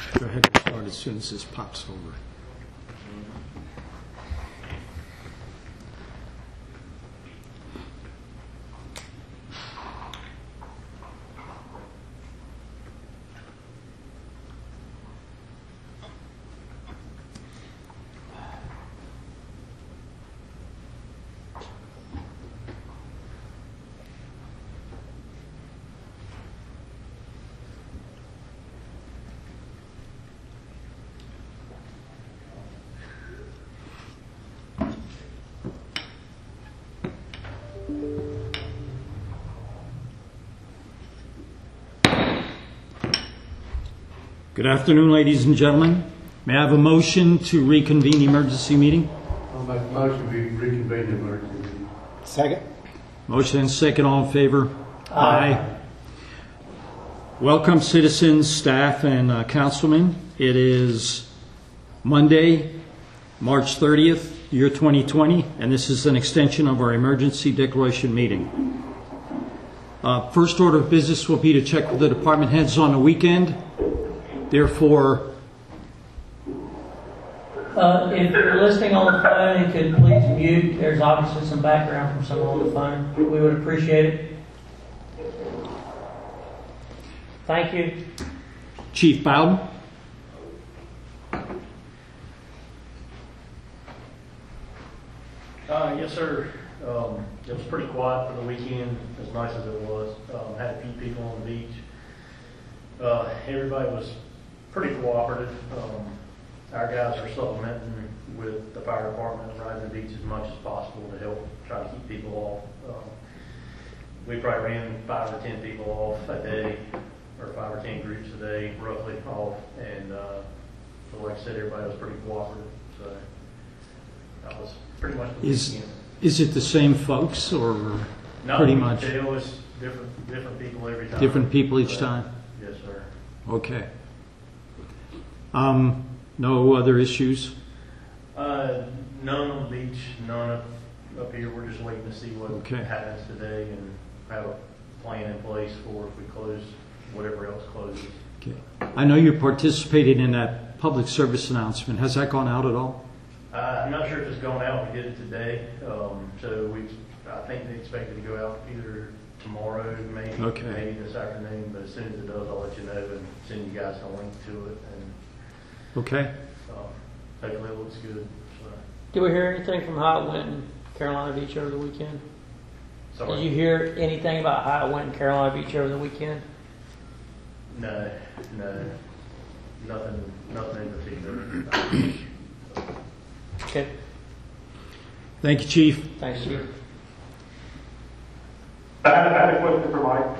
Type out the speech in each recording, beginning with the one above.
Go ahead and start as soon as this pops over. Good afternoon, ladies and gentlemen. May I have a motion to reconvene the emergency meeting? I'll make a motion to reconvene the emergency meeting. Second. Motion and second, all in favor? Aye. Welcome, citizens, staff, and councilmen. It is Monday, March 30th, year 2020, and this is an extension of our emergency declaration meeting. First order of business will be to check with the department heads on the weekend. Therefore, if you're listening on the phone, you could please mute. There's obviously some background from someone on the phone. We would appreciate it. Thank you. Chief Bowden. Yes, sir. It was pretty quiet for the weekend, as nice as it was. Had a few people on the beach. Everybody was pretty cooperative. Our guys are supplementing with the fire department, riding the beach as much as possible to help try to keep people off. We probably ran 5 or 10 people off a day, or 5 or 10 groups a day, roughly off. And so like I said, everybody was pretty cooperative. So that was pretty much the weekend. Is it the same folks, or No, pretty much? It was different people every time. Different people each time? Yes, sir. Okay. No other issues? None on the beach, none up here. We're just waiting to see what happens today and have a plan in place for if we close whatever else closes. Okay. I know you participated in that public service announcement. Has that gone out at all? I'm not sure if it's going out. We did it today. So I think they expect it to go out either tomorrow, maybe this afternoon. But as soon as it does, I'll let you know and send you guys a link to it. And okay. Hopefully it looks good. So. Did we hear anything from how it went in Carolina Beach over the weekend? Sorry? Did you hear anything about how it went in Carolina Beach over the weekend? No, nothing in particular. Okay. Thank you, Chief. Thanks, Chief. I had a question for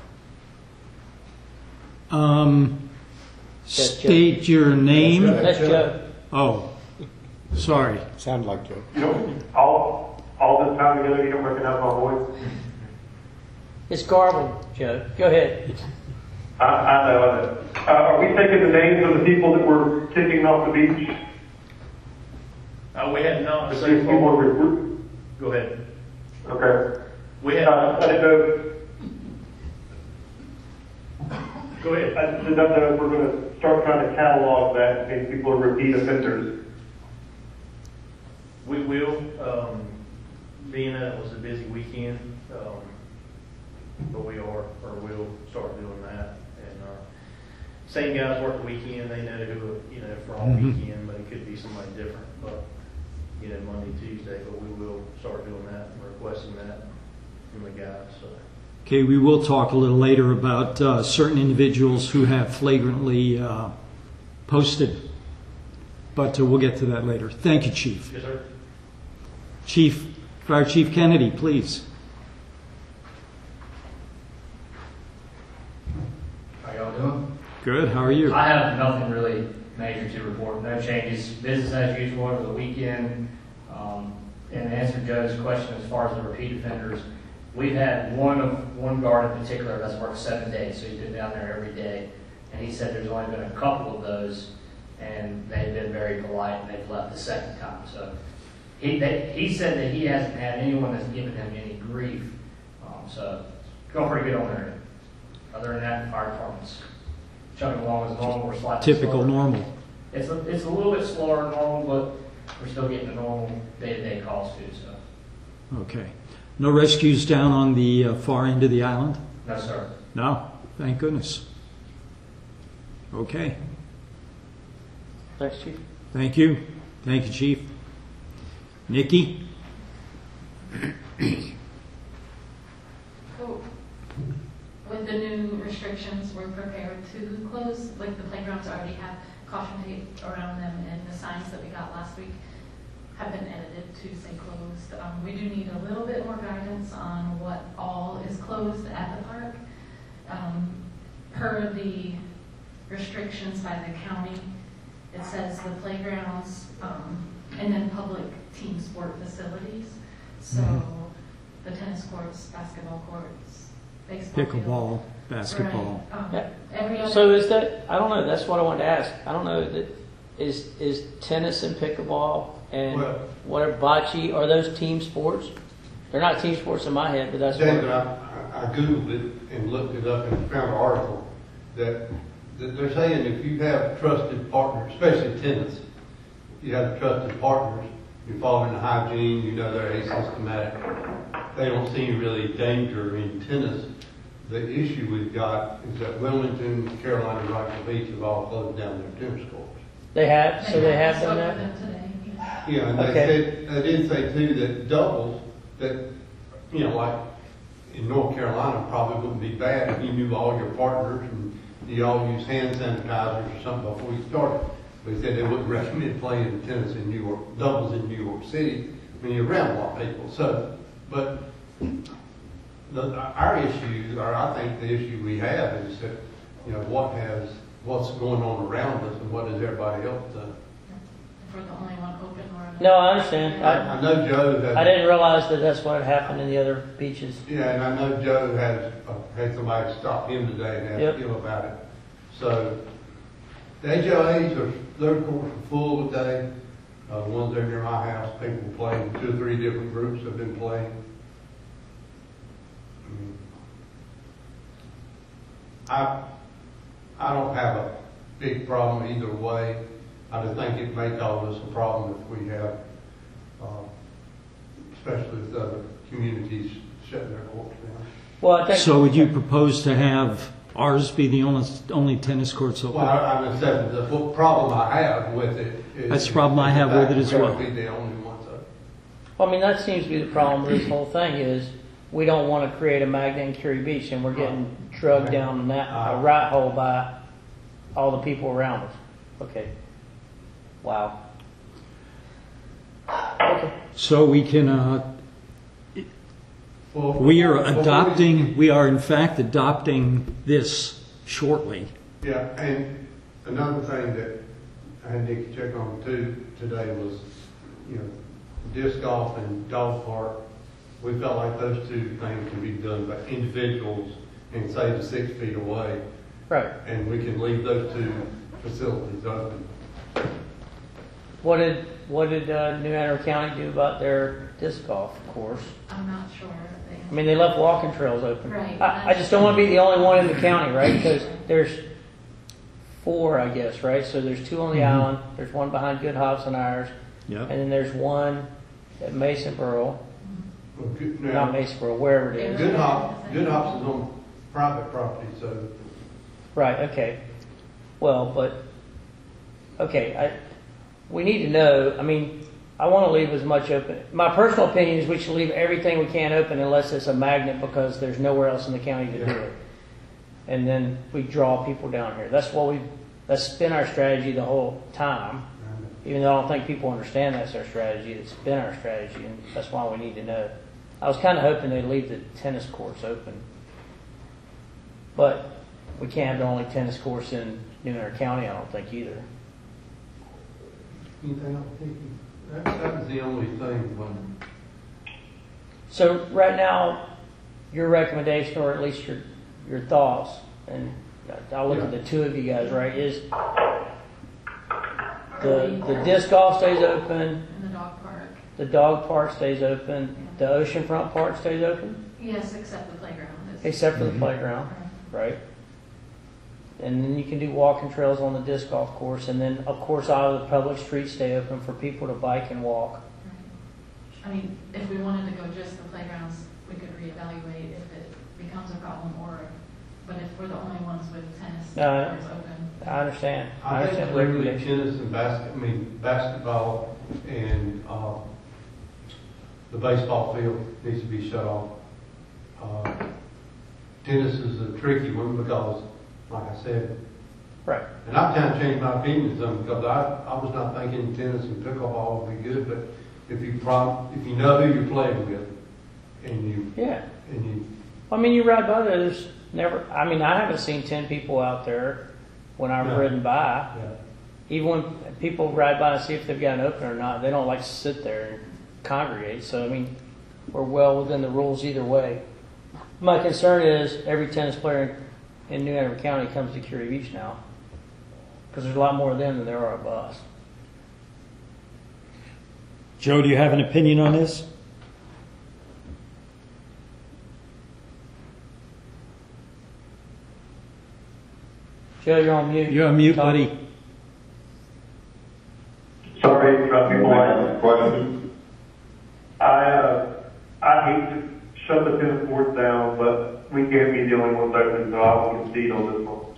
Mike. State your name. That's Joe. Oh, sorry. Sound like Joe. You know, all this time together, you don't recognize my voice? It's garbled, Joe. Go ahead. I know. Are we taking the names of the people that were kicking off the beach? We had not. These people were Go ahead. Okay. We had. I didn't know. Go ahead. I didn't know if we're going to start trying to catalog that in case people are repeat offenders. We will. Being that it was a busy weekend, but we are, or will start doing that. And same guys work the weekend. They know who, for all weekend, but it could be somebody different. But Monday, Tuesday. But we will start doing that and requesting that from the guys. So. Okay, we will talk a little later about certain individuals who have flagrantly posted, but we'll get to that later. Thank you, Chief. Yes, sir. Fire Chief Kennedy, please. How y'all doing? Good. How are you? I have nothing really major to report. No changes. Business as usual over the weekend. And to answer Joe's question as far as the repeat offenders, we've had one guard in particular that's worked 7 days, so he's been down there every day. And he said there's only been a couple of those, and they've been very polite, and they've left the second time. So he said that he hasn't had anyone that's given him any grief. So going pretty good on there. Other than that, the fire department's chugging along as normal or slightly Typical slower. normal. It's a little bit slower than normal, but we're still getting the normal day-to-day calls too, so. Okay. No rescues down on the far end of the island? No, sir. No? Thank goodness. Okay. Thanks, Chief. Thank you. Thank you, Chief. Nikki? So, with the new restrictions, we're prepared to close, like the playgrounds already have caution tape around them, and the signs that we got last week have been edited to say closed. We do need a little bit more guidance on what all is closed at the park. Per the restrictions by the county, it says the playgrounds, and then public team sport facilities. So the tennis courts, basketball courts, baseball field. Pickleball, basketball. Right. Every other. So is that, I don't know, that's what I wanted to ask. I don't know, that is tennis and pickleball and Well- whatever, bocce, are those team sports? They're not team sports in my head, but that's David, what. I Googled it and looked it up and found an article that they're saying if you have trusted partners, especially tennis, you have trusted partners, you're following the hygiene, you know they're asymptomatic, they don't see any really danger in tennis. The issue we've got is that Wilmington, Carolina, and Rockville Beach have all closed down their tennis courts. They have, so they have spoke done with that? them today, yeah. Yeah, and Okay. they did say too that doubles, that, you know, like in North Carolina, probably wouldn't be bad if you knew all your partners and you all use hand sanitizers or something before you started. But they said they wouldn't recommend playing tennis in New York, doubles in New York City, when you're around a lot of people. So, but our issue, or I think the issue we have is that, you know, what's going on around us and what has everybody else done. If we're the only one open or. No, I understand. I know Joe has. I didn't realize that that's what had happened in the other beaches. Yeah, and I know Joe has had somebody stop him today and Yep. ask him about it. So the HOAs are, their courts are full today. The ones there near my house, people playing, 2 or 3 different groups have been playing. I don't have a big problem either way. I just think it may cause us a problem if we have, especially with other communities shutting their courts down. Well, I think. So would you propose to have ours be the only tennis courts open? Well, I'm just saying, the problem I have with it is. That's the problem I have with it as well. We're gonna be the only ones up. Well, I mean, that seems to be the problem with this whole thing is we don't want to create a magnet in Curie Beach, and we're getting drugged down that a rat hole by all the people around us. Okay. Wow. Okay. So we can, Well, we are before adopting, we are in fact adopting this shortly. Yeah, and another thing that I had Nick check on too today was, you know, disc golf and dog park. We felt like those 2 things can be done by individuals and say to 6 feet away, Right. and we can leave those 2 facilities open. What did New Hanover County do about their disc golf course? I'm not sure. I mean, they left walking trails open. Right. I just don't want to be the only one in the county, right? Because there's 4, I guess, right? So there's 2 on the island. There's one behind Good Hops and ours, Yep. and then there's one at Masonboro, Well, not Masonboro, wherever it is. Good Hops is on private property, so Right. Okay. Well, but okay. We need to know. I mean, I want to leave as much open. My personal opinion is we should leave everything we can open unless it's a magnet because there's nowhere else in the county to do it. And then we draw people down here. That's been our strategy the whole time. Even though I don't think people understand that's our strategy, it's been our strategy, and that's why we need to know. I was kind of hoping they'd leave the tennis courts open, but we can't have the only tennis course in New Hanover County, I don't think either. anything else? That was the only thing when. So right now, your recommendation, or at least your thoughts, and I'll look at the 2 of you guys, right, is the disc golf stays open, In the dog park. the dog park stays open, the oceanfront park stays open, Yes, except the playground. except for the playground, right? and then you can do walking trails on the disc golf course, and then, of course, all of the public streets stay open for people to bike and walk. I mean, if we wanted to go just the playgrounds, we could reevaluate if it becomes a problem but if we're the only ones with tennis courts open. I understand. I think understand. Little League tennis and basketball and, the baseball field needs to be shut off. Tennis is a tricky one because, like I said, Right. and I've kind of changed my opinion some because I was not thinking tennis and pickleball would be good, but if you know who you're playing with, Yeah. and you I mean, you ride by there, there's never, I mean, I haven't seen 10 people out there when I've No. ridden by. yeah. Even when people ride by and see if they've got an opener or not, they don't like to sit there and congregate. So, I mean, we're well within the rules either way. My concern is every tennis player in New Hanover County comes to Curie Beach now, because there's a lot more of them than there are of us. Joe, do you have an opinion on this? Joe, you're on mute. You're on mute, buddy. Sorry, trying to be polite. Question. I hate to shut the tennis courts down, but we can't be the only ones open, so I will concede on this one.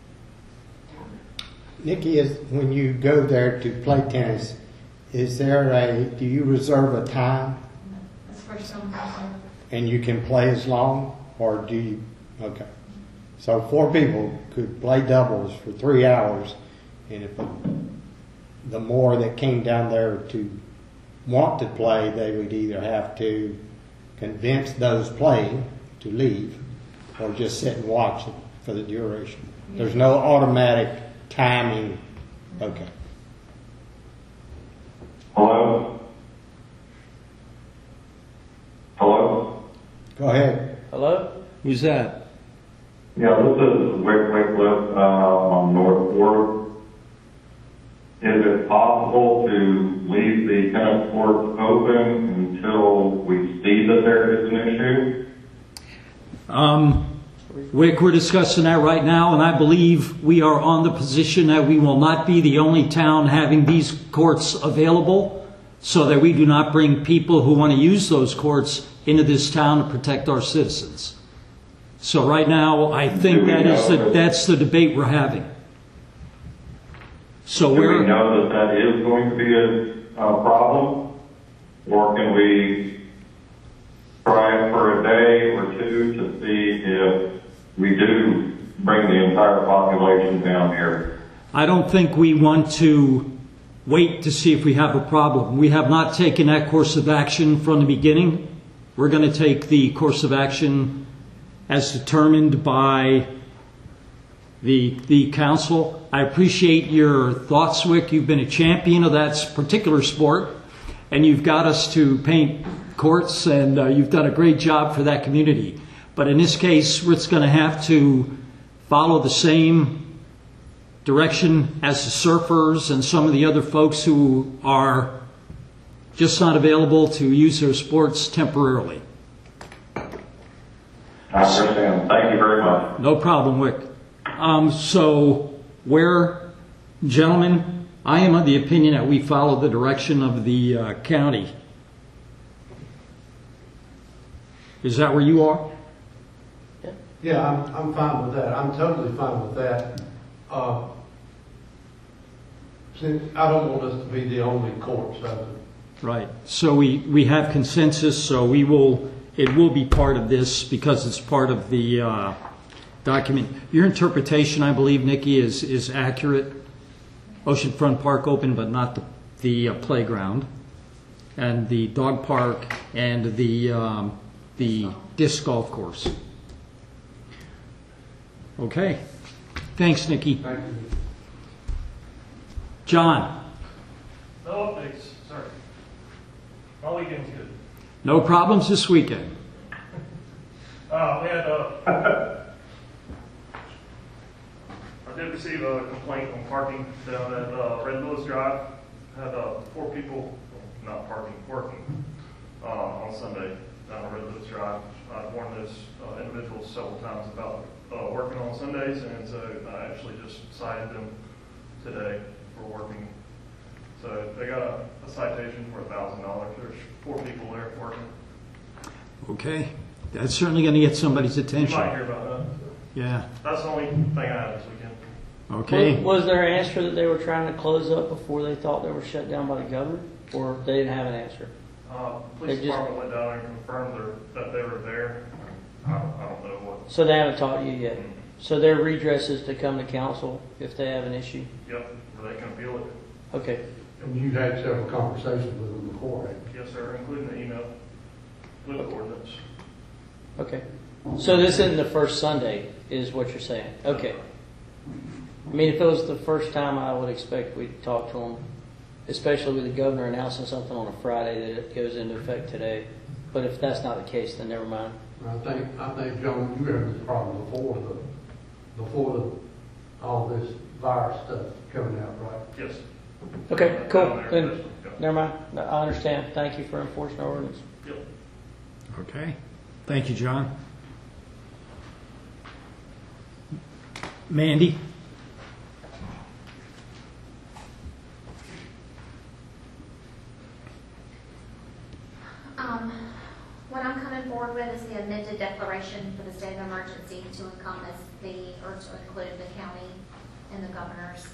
Nikki, when you go there to play tennis, do you reserve a time It's first come, first served. and you can play as long, or do you? Okay. So 4 people could play doubles for 3 hours, and if the more that came down there to want to play, they would either have to convince those playing to leave or just sit and watch it for the duration. There's no automatic timing. Okay. Hello? Hello? Go ahead. Hello? Who's that? Yeah, this is Wick Wycliffe on North Ward. Is it possible to leave the tennis courts open until we see that there is an issue? Wick, we're discussing that right now, and I believe we are on the position that we will not be the only town having these courts available, so that we do not bring people who want to use those courts into this town to protect our citizens. So right now, I think that's the debate we're having. So Do we know that is going to be a problem? Or can we try it for a day or two to see if we do bring the entire population down here? I don't think we want to wait to see if we have a problem. We have not taken that course of action from the beginning. We're going to take the course of action as determined by the council. I appreciate your thoughts, Wick. You've been a champion of that particular sport, and you've got us to paint courts, and you've done a great job for that community. But in this case, we're going to have to follow the same direction as the surfers and some of the other folks who are just not available to use their sports temporarily. I understand. Thank you very much. No problem, Wick. Gentlemen, I am of the opinion that we follow the direction of the county. Is that where you are? Yeah, I'm fine with that. I'm totally fine with that. Since I don't want us to be the only courts open. Right. So we have consensus, so it will be part of this because it's part of the document. Your interpretation, I believe, Nikki, is accurate. Oceanfront Park open, but not the playground, and the dog park and the disc golf course. Okay. Thanks, Nikki. Thank you. John. No updates, sorry. My weekend's good. No problems this weekend. We had, I did receive a complaint on parking down at Red Lewis Drive. Had 4 people, not parking, working on Sunday down at Red Lewis Drive. I've warned those individuals several times about working on Sundays, and so I actually just cited them today for working. So they got a citation for $1,000. There's 4 people there working. Okay, that's certainly going to get somebody's You attention. might hear about that. Yeah, That's the only thing I had this weekend. okay. Was there an answer that they were trying to close up before they thought they were shut down by the governor, or they didn't have an answer? Police They just- department went down and confirmed that they were there. I don't know what. So they haven't talked to you yet. So their redress is to come to council if they have an issue. Yep, where they can appeal it. Okay. And you've had several conversations with them before, right? Yes, sir, including the email with the ordinance. Okay. So this isn't the first Sunday, is what you're saying? Okay. I mean, if it was the first time, I would expect we'd talk to them, especially with the governor announcing something on a Friday that it goes into effect today. But if that's not the case, then never mind. I think, John, you had this problem before all this virus stuff coming out, right? Yes. Okay, cool. Down there, Then, yeah. never mind. I understand. Thank you for enforcing our ordinance. Yep. Okay, thank you, John. Mandy? What I'm coming forward with is the amended declaration for the state of emergency to encompass to include the county and the governor's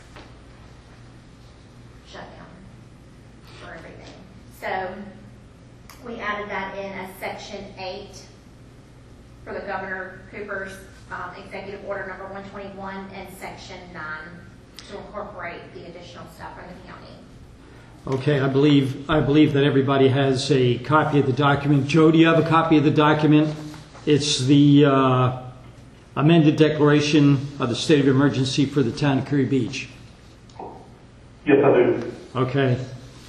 shutdown for everything. So we added that in as section 8 for the Governor Cooper's executive order number 121 and section 9 to incorporate the additional stuff from the county. Okay, I believe that everybody has a copy of the document. Joe, do you have a copy of the document? It's the amended declaration of the state of emergency for the town of Curry Beach. Yes, I do. Okay.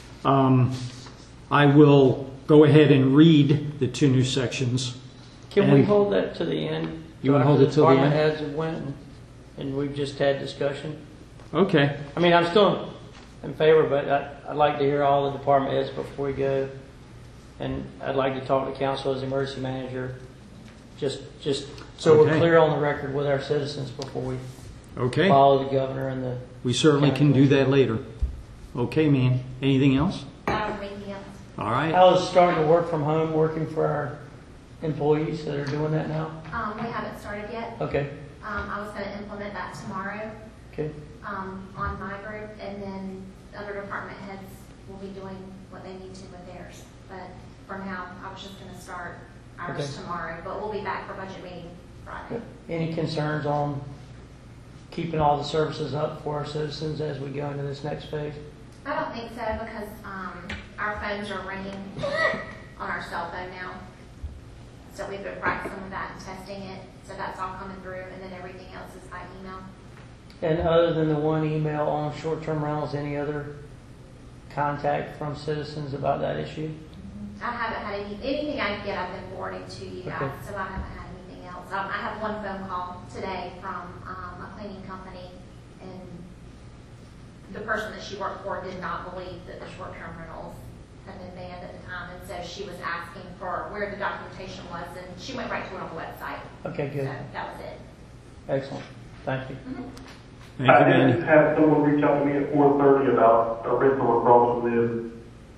I will go ahead and read the 2 new sections. Can we And- hold that to the end? You wanna hold it till the Department end? heads have went and we've just had discussion. Okay. I mean, I'm still in favor, but I'd like to hear all the department heads before we go. And I'd like to talk to council as emergency manager, just so we're Okay. clear on the record with our citizens before we Okay. follow the governor and the. We certainly can do that later. Okay, man. Anything else? Anything else? All right. How's starting to work from home, working for our employees that are doing that now? We haven't started yet. Okay, I was going to implement that tomorrow okay, on my group, and then other department heads will be doing what they need to with theirs. But for now, I was just going to start ours Okay. tomorrow, but we'll be back for budget meeting Friday. good. Any concerns on keeping all the services up for our citizens as we go into this next phase? I don't think so, because our phones are ringing on our cell phone now. So we've been practicing with that and testing it. So that's all coming through, and then everything else is by email. And other than the one email on short-term rentals, any other contact from citizens about that issue? I haven't had anything I can get, I've been forwarding to you guys, Okay. so I haven't had anything else. I have one phone call today from a cleaning company, and the person that she worked for did not believe that the short-term rentals had been banned at the time, and so she was asking for where the documentation was, and she went right to it on the website. Okay, good. So that was it. Excellent. Thank you. Thank you, I did Mandy. have someone reach out to me at 4:30 about a rental across from them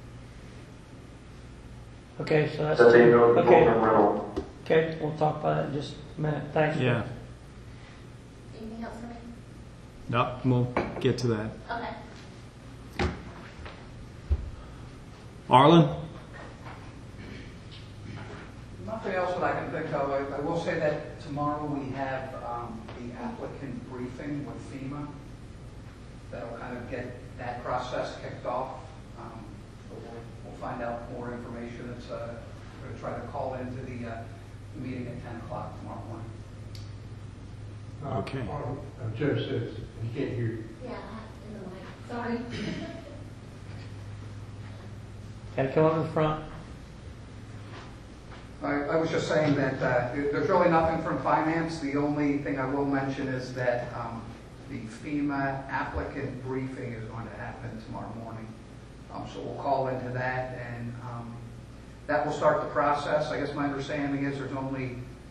Okay, so that's that they know the okay. short-term rental. Okay, we'll talk about it in just a minute. Thanks. Yeah. Anything else for me? No, we'll get to that. Okay. Arlen? Nothing else that I can think of. I will say that tomorrow we have the applicant briefing with FEMA. That'll kind of get that process kicked off. So we'll find out more information. It's going to try to call into the meeting at 10 o'clock tomorrow morning. Okay. Judge says he can't hear you. Yeah, in the mic. Sorry. Got to come up in front. I was just saying that there's really nothing from finance. The only thing I will mention is that the FEMA applicant briefing is going to happen tomorrow morning. So we'll call into that, and that will start the process. I guess my understanding is there's only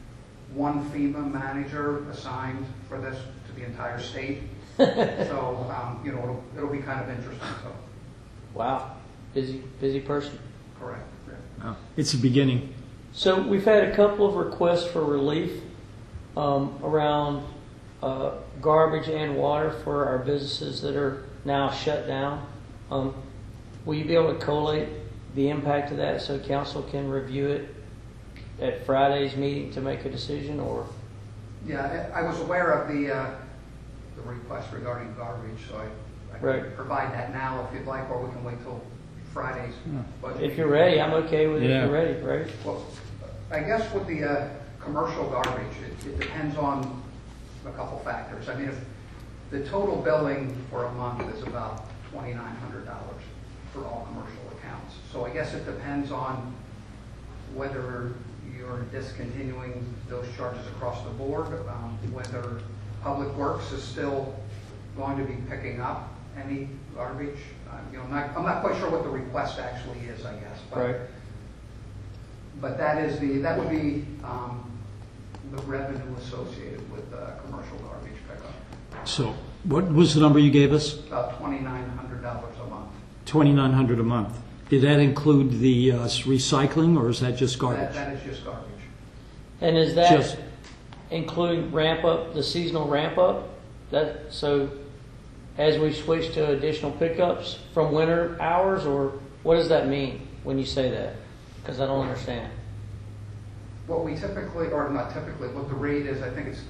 one FEMA manager assigned for this to the entire state. So, it'll be kind of interesting, so, Wow, busy person. correct. Yeah. It's the beginning. So we've had a couple of requests for relief around garbage and water for our businesses that are now shut down. Will you be able to collate the impact of that so council can review it at Friday's meeting to make a decision, or? Yeah, I was aware of the request regarding garbage, so I can Right. provide that now if you'd like, or we can wait till Fridays. But If you're ready, I'm okay with it if you're ready, right? Well, I guess with the commercial garbage, it depends on a couple factors. I mean, if the total billing for a month is about $2,900 for all commercial accounts. So I guess it depends on whether you're discontinuing those charges across the board, whether Public Works is still going to be picking up any garbage. I'm not quite sure what the request actually is, I guess. But, Right. But that would be the revenue associated with commercial garbage pickup. So what was the number you gave us? About $2,900 a month. $2,900 a month. Did that include the recycling, or is that just garbage? That is just garbage. And is that Just- include ramp up, the seasonal ramp up? So as we switch to additional pickups from winter hours, or what does that mean when you say that? Because I don't understand. What we typically, or not typically, what the rate is, I think it's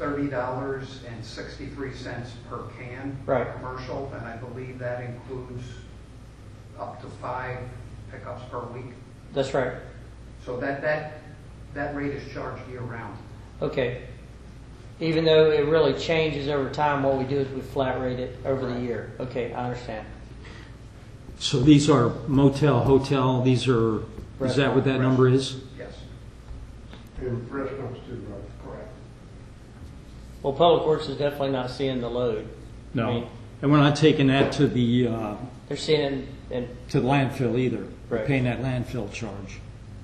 $30.63 per can. Right. Commercial, and I believe that includes up to 5 pickups per week. That's right. So that rate is charged year round. Okay. Even though it really changes over time, what we do is we flat rate it over the year. Okay, I understand. So these are motel, hotel, is that what that number is? Yes, And restaurants too, right? correct. Well, Public Works is definitely not seeing the load. I No. mean, And we're not taking that to the they're seeing it in landfill either. We're Right. paying that landfill charge.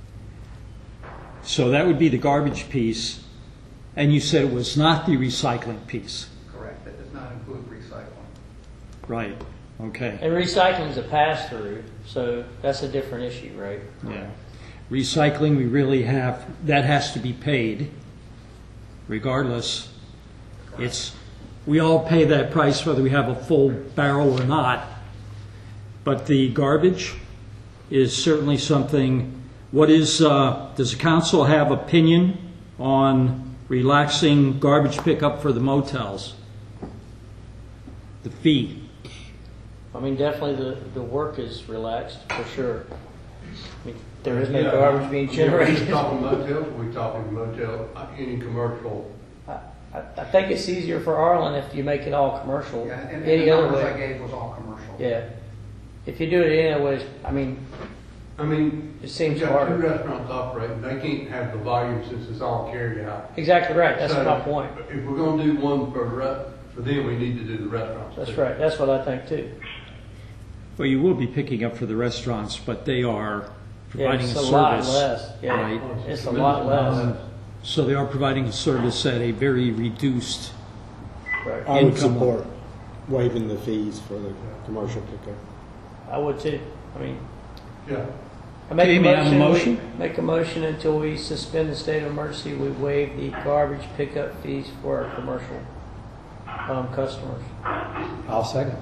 So that would be the garbage piece. And you said it was not the recycling piece. Correct. That does not include recycling. Right. Okay. and recycling is a pass through, so that's a different issue, right? Yeah. Recycling, we really have, that has to be paid regardless. We all pay that price whether we have a full barrel or not. But the garbage is certainly something. Does the council have opinion on relaxing garbage pickup for the motels? The fee. I mean, definitely the work is relaxed for sure. I mean, there is no Yeah. garbage being generated. We talking motels, we talking motel, any commercial. I think it's easier for Arlen if you make it all commercial. Yeah, and Any the other numbers I way. gave was all commercial. Yeah. If you do it any other way, I mean, I mean, it seems you've got two harder. restaurants operating, they can't have the volume since it's all carry out. Exactly right. That's So, my point. If we're gonna do one for them, we need to do the restaurants. That's too. right. That's what I think too. Well, you will be picking up for the restaurants, but they are Yeah, providing it's a a lot service. less. Yeah, Right. it's a lot less. So they are providing a service at a very reduced. Right. I would Income. support waiving the fees for the commercial pickup. I would too. I mean, Yeah. I make Okay, a may I have a motion. motion? Make a motion until we suspend the state of emergency. We waive the garbage pickup fees for our commercial customers. I'll second.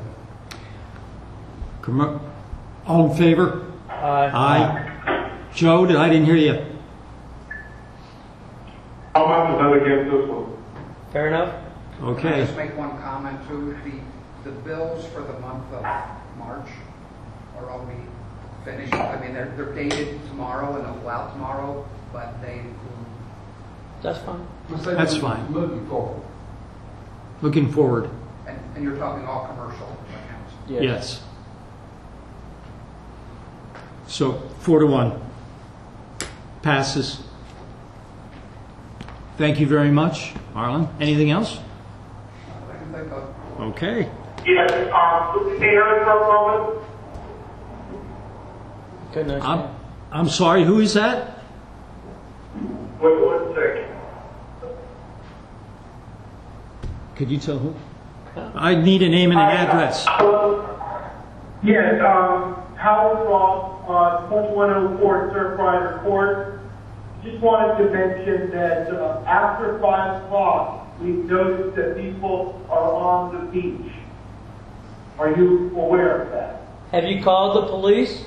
All in favor? Aye. Joe, I didn't hear you. How much is that against this one? Fair enough. Can I Okay. just make one comment too? The bills for the month of March are already finished. I mean, they're dated tomorrow and they'll go out tomorrow, but they include, That's fine. Let's say That's we're fine. Moving forward. Looking forward. and you're talking all commercial accounts. Yes. So 4-1. Passes. Thank you very much, Arlen. Anything else? I can think of. Okay. Yes, Aaron, for a moment. Couldn't understand. I'm sorry, who is that? Wait 1 second. Could you tell who? I need a name and an address. Yes, Howard Ross, 2104 Surfrider Court. Just wanted to mention that after 5 o'clock, we've noticed that people are on the beach. Are you aware of that? Have you called the police?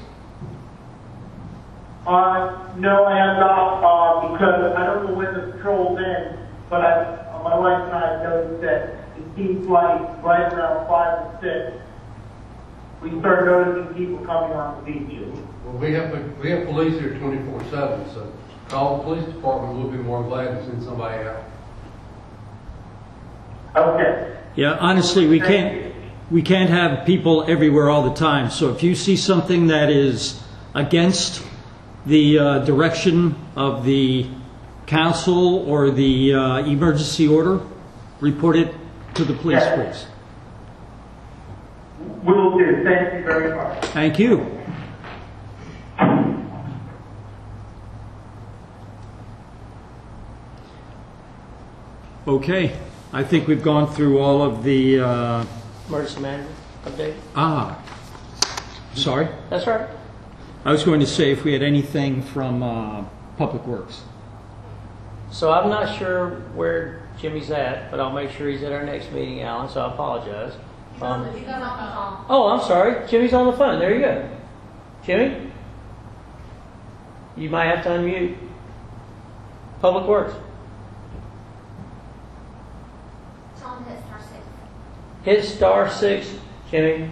No, I have not, because I don't know when the patrols end, but my wife and I noticed that it seems like right around 5 and 6, we start noticing people coming on the beaches. Well, we have police here 24/7, so call the police department. We'll be more than glad to send somebody out. Okay. Yeah, honestly, we can't have people everywhere all the time. So if you see something that is against the direction of the council or the emergency order, report it to the police, please. Will do. Thank you very much. Thank you. Okay, I think we've gone through all of the... Emergency manager update? Sorry? That's right. I was going to say if we had anything from Public Works. So I'm not sure where Jimmy's at, but I'll make sure he's at our next meeting, Alan, so I apologize. You guys on the call. Oh, I'm sorry. Jimmy's on the phone. There you go. Jimmy? You might have to unmute. Public Works. Tell them to hit star 6. Hit star 6, Jimmy.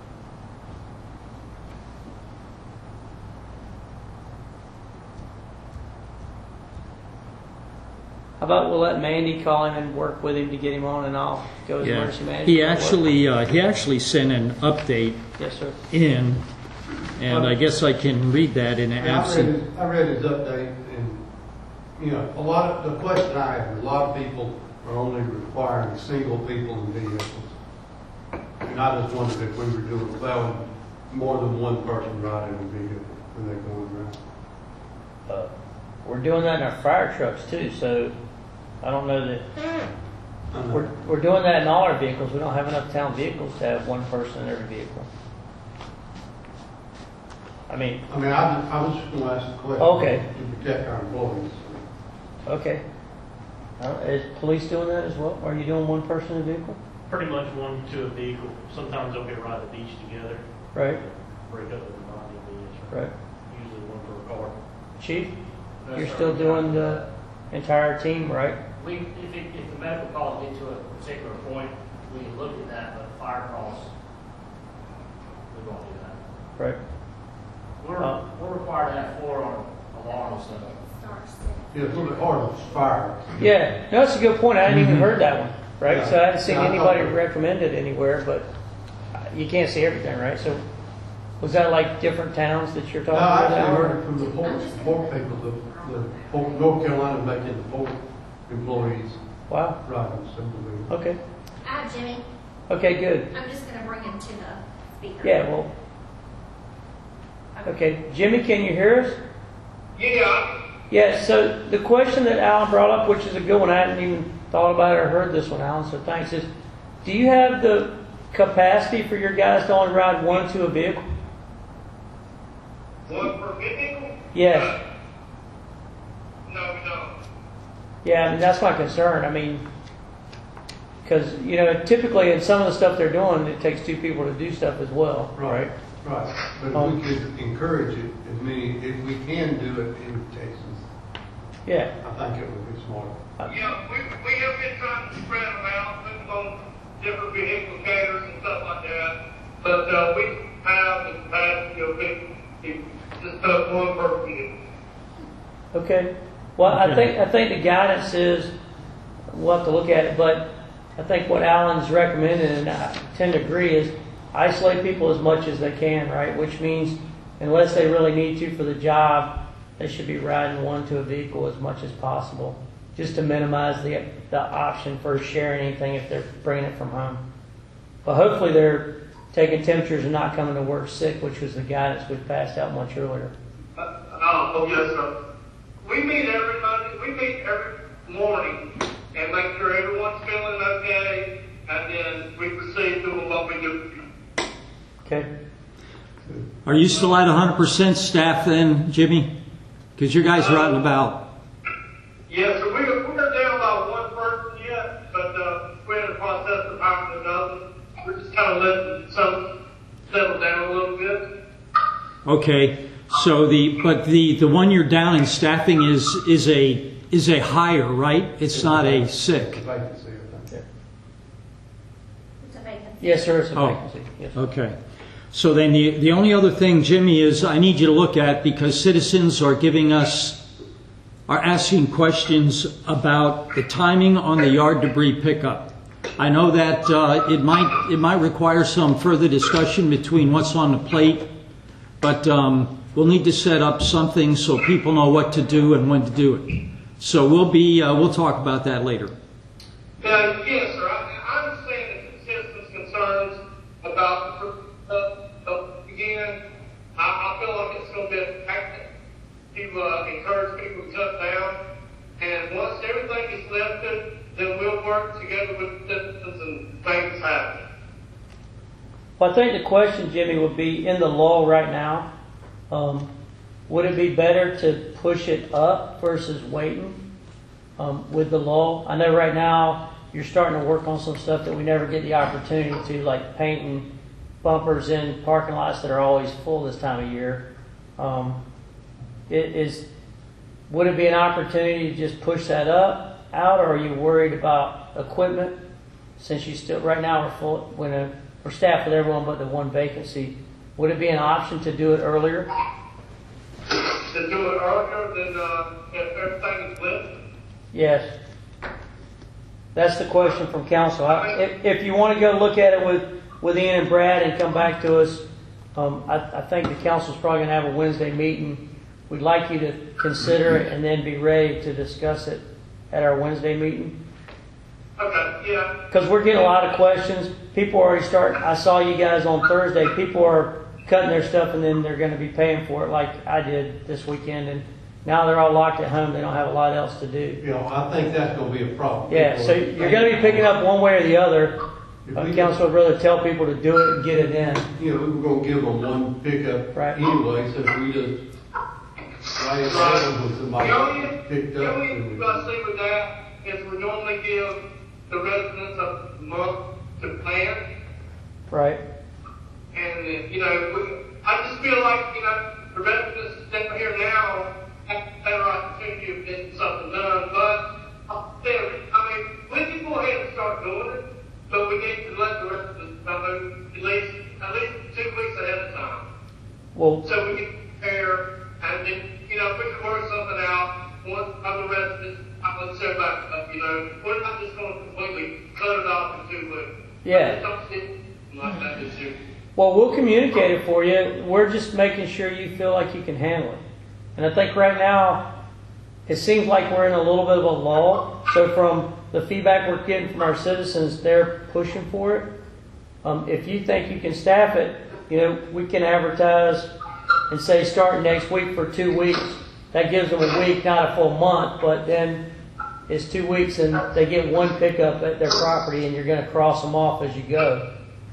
How about we'll let Mandy call him and work with him to get him on, and I'll go as emergency manager. He actually sent an update Yes, sir. in, and I guess I can read that in absent. I read his update, and a lot of the question I have, a lot of people are only requiring single people in vehicles. And I just wondered if we were allowing more than one person riding a vehicle when they're going around. We're doing that in our fire trucks too, so I don't know that we're doing that in all our vehicles. We don't have enough town vehicles to have one person in every vehicle. I was just going to ask a question. Okay. To protect our employees. Okay. Is police doing that as well? Are you doing one person in a vehicle? Pretty much one to a vehicle. Sometimes they'll get ride the beach together. Right. Break up the body. Right. Usually one per car. Chief, you're still doing the entire team, right? If the medical calls get to a particular point, we can look at that, but fire calls, we won't do that. Right. We're required to have 4 alarms, so. Star 6. Yeah, it's a little bit hard to fire. Yeah, no, that's a good point. I hadn't even heard that one, right? Yeah. So I hadn't seen Yeah, I anybody thought- recommend it anywhere, but you can't see everything, right? So was that like different towns that you're No, talking I about? actually now, heard or- it from the port people, the North Carolina making the port employees Wow. riding simply. Okay. I have Jimmy. Okay, good. I'm just going to bring him to the speaker. Yeah, well. Okay. Jimmy, can you hear us? Yeah. Yeah, so the question that Alan brought up, which is a good one, I hadn't even thought about it or heard this one, Alan, so thanks, is do you have the capacity for your guys to only ride one to a vehicle? One per vehicle? Yes. No, we don't. Yeah, I mean, that's my concern. I mean, because, typically in some of the stuff they're doing, it takes 2 people to do stuff as well, right? Right, but if we could encourage it, if we can do it in Texas, Yeah. I think it would be smart. Yeah, we have been trying to spread them out, put them on different vehicle carriers and stuff like that. But we have in the past, just put one per vehicle. Okay. Well, I think the guidance is we'll have to look at it, but I think what Alan's recommending, and I tend to agree, is isolate people as much as they can, right? Which means unless they really need to for the job, they should be riding one to a vehicle as much as possible, just to minimize the option for sharing anything if they're bringing it from home. But hopefully they're taking temperatures and not coming to work sick, which was the guidance we passed out much earlier. Yes, sir. We meet every Monday, we meet every morning and make sure everyone's feeling okay, and then we proceed doing what we do. Okay. Are you still at 100% staff then, Jimmy? Because your guys are out and about. Yes, so we're down by one person yet, but we're in the process of hiring another. We're just kind of letting some settle down a little bit. Okay. So the one you're down in staffing is a hire, right? It's not a sick. Vacancy, I think. It's a vacancy. Yes, sir. It's a Oh. vacancy. Yes. Okay. So then the only other thing, Jimmy, is I need you to look at, because citizens are asking questions about the timing on the yard debris pickup. I know that it might require some further discussion between what's on the plate, but we'll need to set up something so people know what to do and when to do it. So we'll talk about that later. Yes, sir. I understand the citizens' concerns about again, I feel like it's going to be a tactic to encourage people to cut down. And once everything is lifted, then we'll work together with citizens and make this happen. Well, I think the question, Jimmy, would be in the law right now. Would it be better to push it up versus waiting with the law? I know right now you're starting to work on some stuff that we never get the opportunity to, like painting bumpers in parking lots that are always full this time of year. Would it be an opportunity to just push that out, or are you worried about equipment? Since you still right now we're full, we're staffed with everyone but the one vacancy. Would it be an option to do it earlier? To do it earlier than if everything is lifted? Yes. That's the question from council. If you want to go look at it with Ian and Brad and come back to us, I think the council's probably going to have a Wednesday meeting. We'd like you to consider it and then be ready to discuss it at our Wednesday meeting. Okay, yeah. Because we're getting a lot of questions. People already I saw you guys on Thursday. People are cutting their stuff and then they're going to be paying for it like I did this weekend. And now they're all locked at home. They don't have a lot else to do. You know, I think that's going to be a problem. Yeah, so you're going to be picking up one way or the other. Council would rather tell people to do it and get it in. You know, we were going to give them one pickup Right. anyway, so if we just lay it down with somebody picked The up. only and thing I see with that is we normally give the residents a month to plan. Right. And, I just feel like, the residents that are here now have a better opportunity of getting something done. But, we can go ahead and start doing it, but we need to let the residents know at least 2 weeks ahead of time. Well, So we can prepare, and then, if we can work something out, one of the residents, let's say back up, we're not just going to completely cut it off in 2 weeks. Yeah. Something like that this year. well, we'll communicate it for you. We're just making sure you feel like you can handle it. And I think right now, it seems like we're in a little bit of a lull. So from the feedback we're getting from our citizens, they're pushing for it. If you think you can staff it, we can advertise and say start next week for 2 weeks. That gives them a week, not a full month, but then it's 2 weeks and they get one pickup at their property and you're going to cross them off as you go.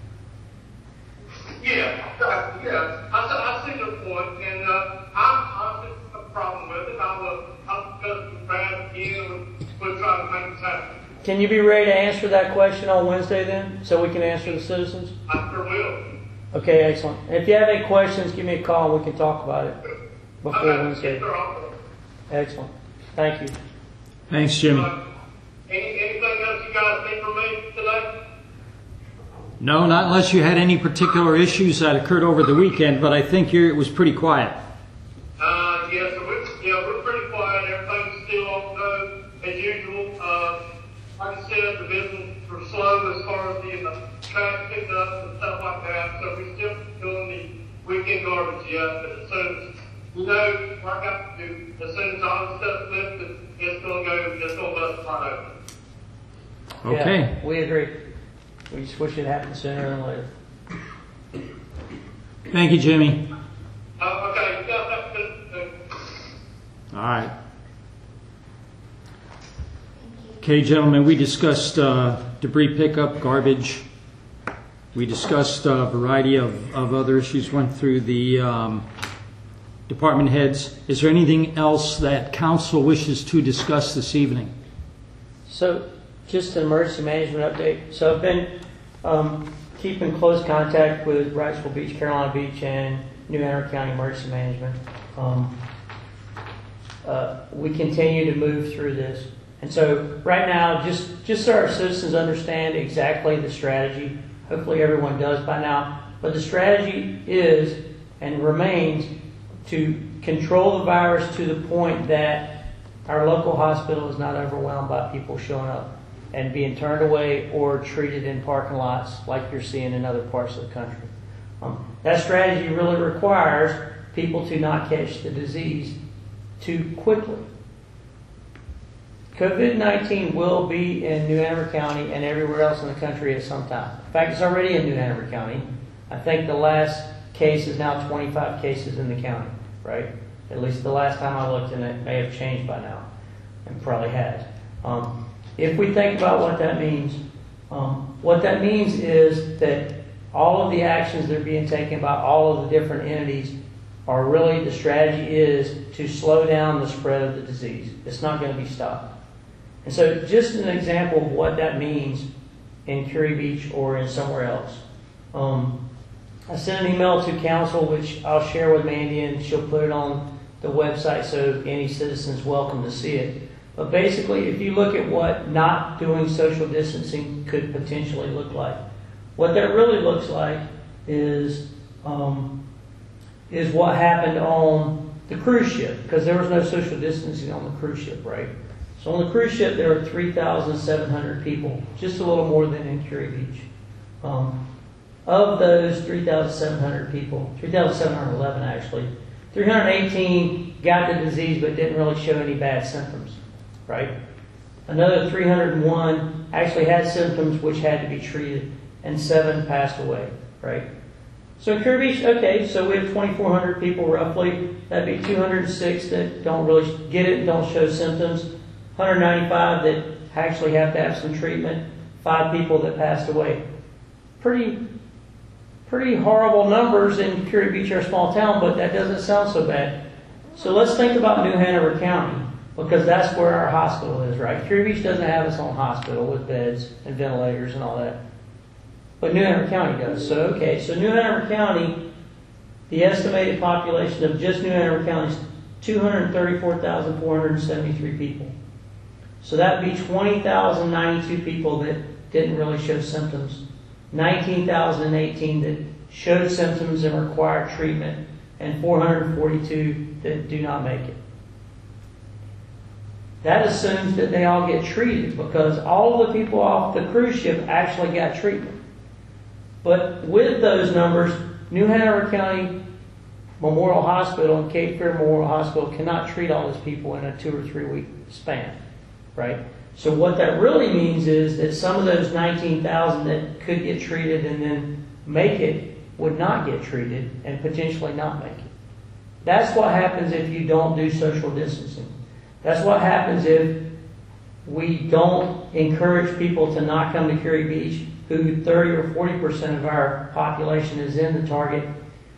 Yeah. I see your point, and I don't have a problem with it. I'll discuss with Brad again. We'll try to make this happen. Can you be ready to answer that question on Wednesday then, so we can answer the citizens? I sure will. Okay, excellent. And if you have any questions, give me a call and we can talk about it before Wednesday. Yes, sir, I'll- Excellent. Thank you. Thanks, Jimmy. Anything else you guys need from me today? No, not unless you had any particular issues that occurred over the weekend, but I think it was pretty quiet. Yes, so we're pretty quiet. Everything's still on go as usual. Like I said, the business were slow as far as the trash pickups and stuff like that. So we're still doing the weekend garbage yet. But as soon as what I got to do, as soon as all the stuff's lifted, it's going to bust right open. Okay. Yeah, we agree. We just wish it happened sooner than later. Thank you, Jimmy. Okay, that's good. All right. Okay, gentlemen, we discussed debris pickup, garbage. We discussed a variety of other issues, went through the department heads. Is there anything else that council wishes to discuss this evening? So, just an emergency management update. So I've been keeping close contact with Wrightsville Beach, Carolina Beach, and New Hanover County Emergency Management. We continue to move through this. And so right now, just so our citizens understand exactly the strategy, hopefully everyone does by now, but the strategy is and remains to control the virus to the point that our local hospital is not overwhelmed by people showing up and being turned away or treated in parking lots like you're seeing in other parts of the country. That strategy really requires people to not catch the disease too quickly. COVID-19 will be in New Hanover County and everywhere else in the country at some time. In fact, it's already in New Hanover County. I think the last case is now 25 cases in the county, right? At least the last time I looked, and it may have changed by now, and probably has. If we think about what that means is that all of the actions that are being taken by all of the different entities are really, the strategy is to slow down the spread of the disease. It's not going to be stopped. And so just an example of what that means in Curie Beach or in somewhere else. I sent an email to council, which I'll share with Mandy, and she'll put it on the website so any citizen's welcome to see it. But basically, if you look at what not doing social distancing could potentially look like, what that really looks like is what happened on the cruise ship, because there was no social distancing on the cruise ship, right? So on the cruise ship, there were 3,700 people, just a little more than in Curie Beach. Of those 3,700 people, 3,711 actually, 318 got the disease but didn't really show any bad symptoms, right? Another 301 actually had symptoms which had to be treated, and 7 passed away, right? So Curie Beach, okay, so we have 2,400 people roughly. That'd be 206 that don't really get it and don't show symptoms. 195 that actually have to have some treatment. 5 people that passed away. Pretty horrible numbers in Curie Beach, our small town, but that doesn't sound so bad. So let's think about New Hanover County, because that's where our hospital is, right? Curie Beach doesn't have its own hospital with beds and ventilators and all that. But New Hanover County does. So, okay, so New Hanover County, the estimated population of just New Hanover County is 234,473 people. So that would be 20,092 people that didn't really show symptoms, 19,018 that showed symptoms and required treatment, and 442 that do not make it. That assumes that they all get treated, because all of the people off the cruise ship actually got treatment. But with those numbers, New Hanover County Memorial Hospital and Cape Fear Memorial Hospital cannot treat all those people in a 2 or 3 week span, right? So what that really means is that some of those 19,000 that could get treated and then make it would not get treated and potentially not make it. That's what happens if you don't do social distancing. That's what happens if we don't encourage people to not come to Curie Beach, who 30 or 40% of our population is in the target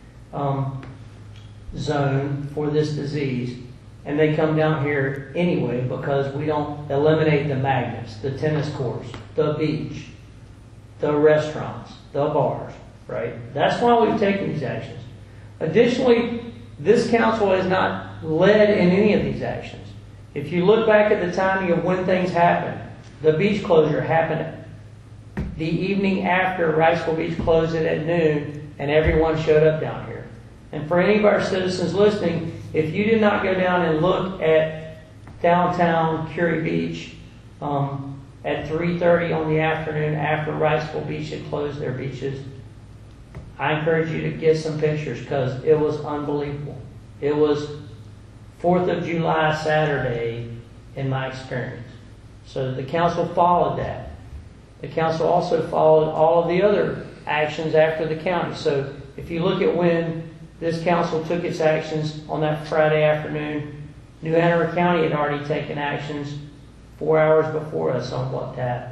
zone for this disease, and they come down here anyway because we don't eliminate the magnets, the tennis courts, the beach, the restaurants, the bars, right? That's why we've taken these actions. Additionally, this council has not led in any of these actions. If you look back at the timing of when things happened, the beach closure happened the evening after Wrightsville Beach closed it at noon, and everyone showed up down here. And for any of our citizens listening, if you did not go down and look at downtown Curie Beach at 3:30 on the afternoon after Wrightsville Beach had closed their beaches, I encourage you to get some pictures, because it was unbelievable. It was 4th of July Saturday in my experience. So the council followed that. The council also followed all of the other actions after the county. So if you look at when this council took its actions on that Friday afternoon, New Hanover County had already taken actions 4 hours before us on what to happen.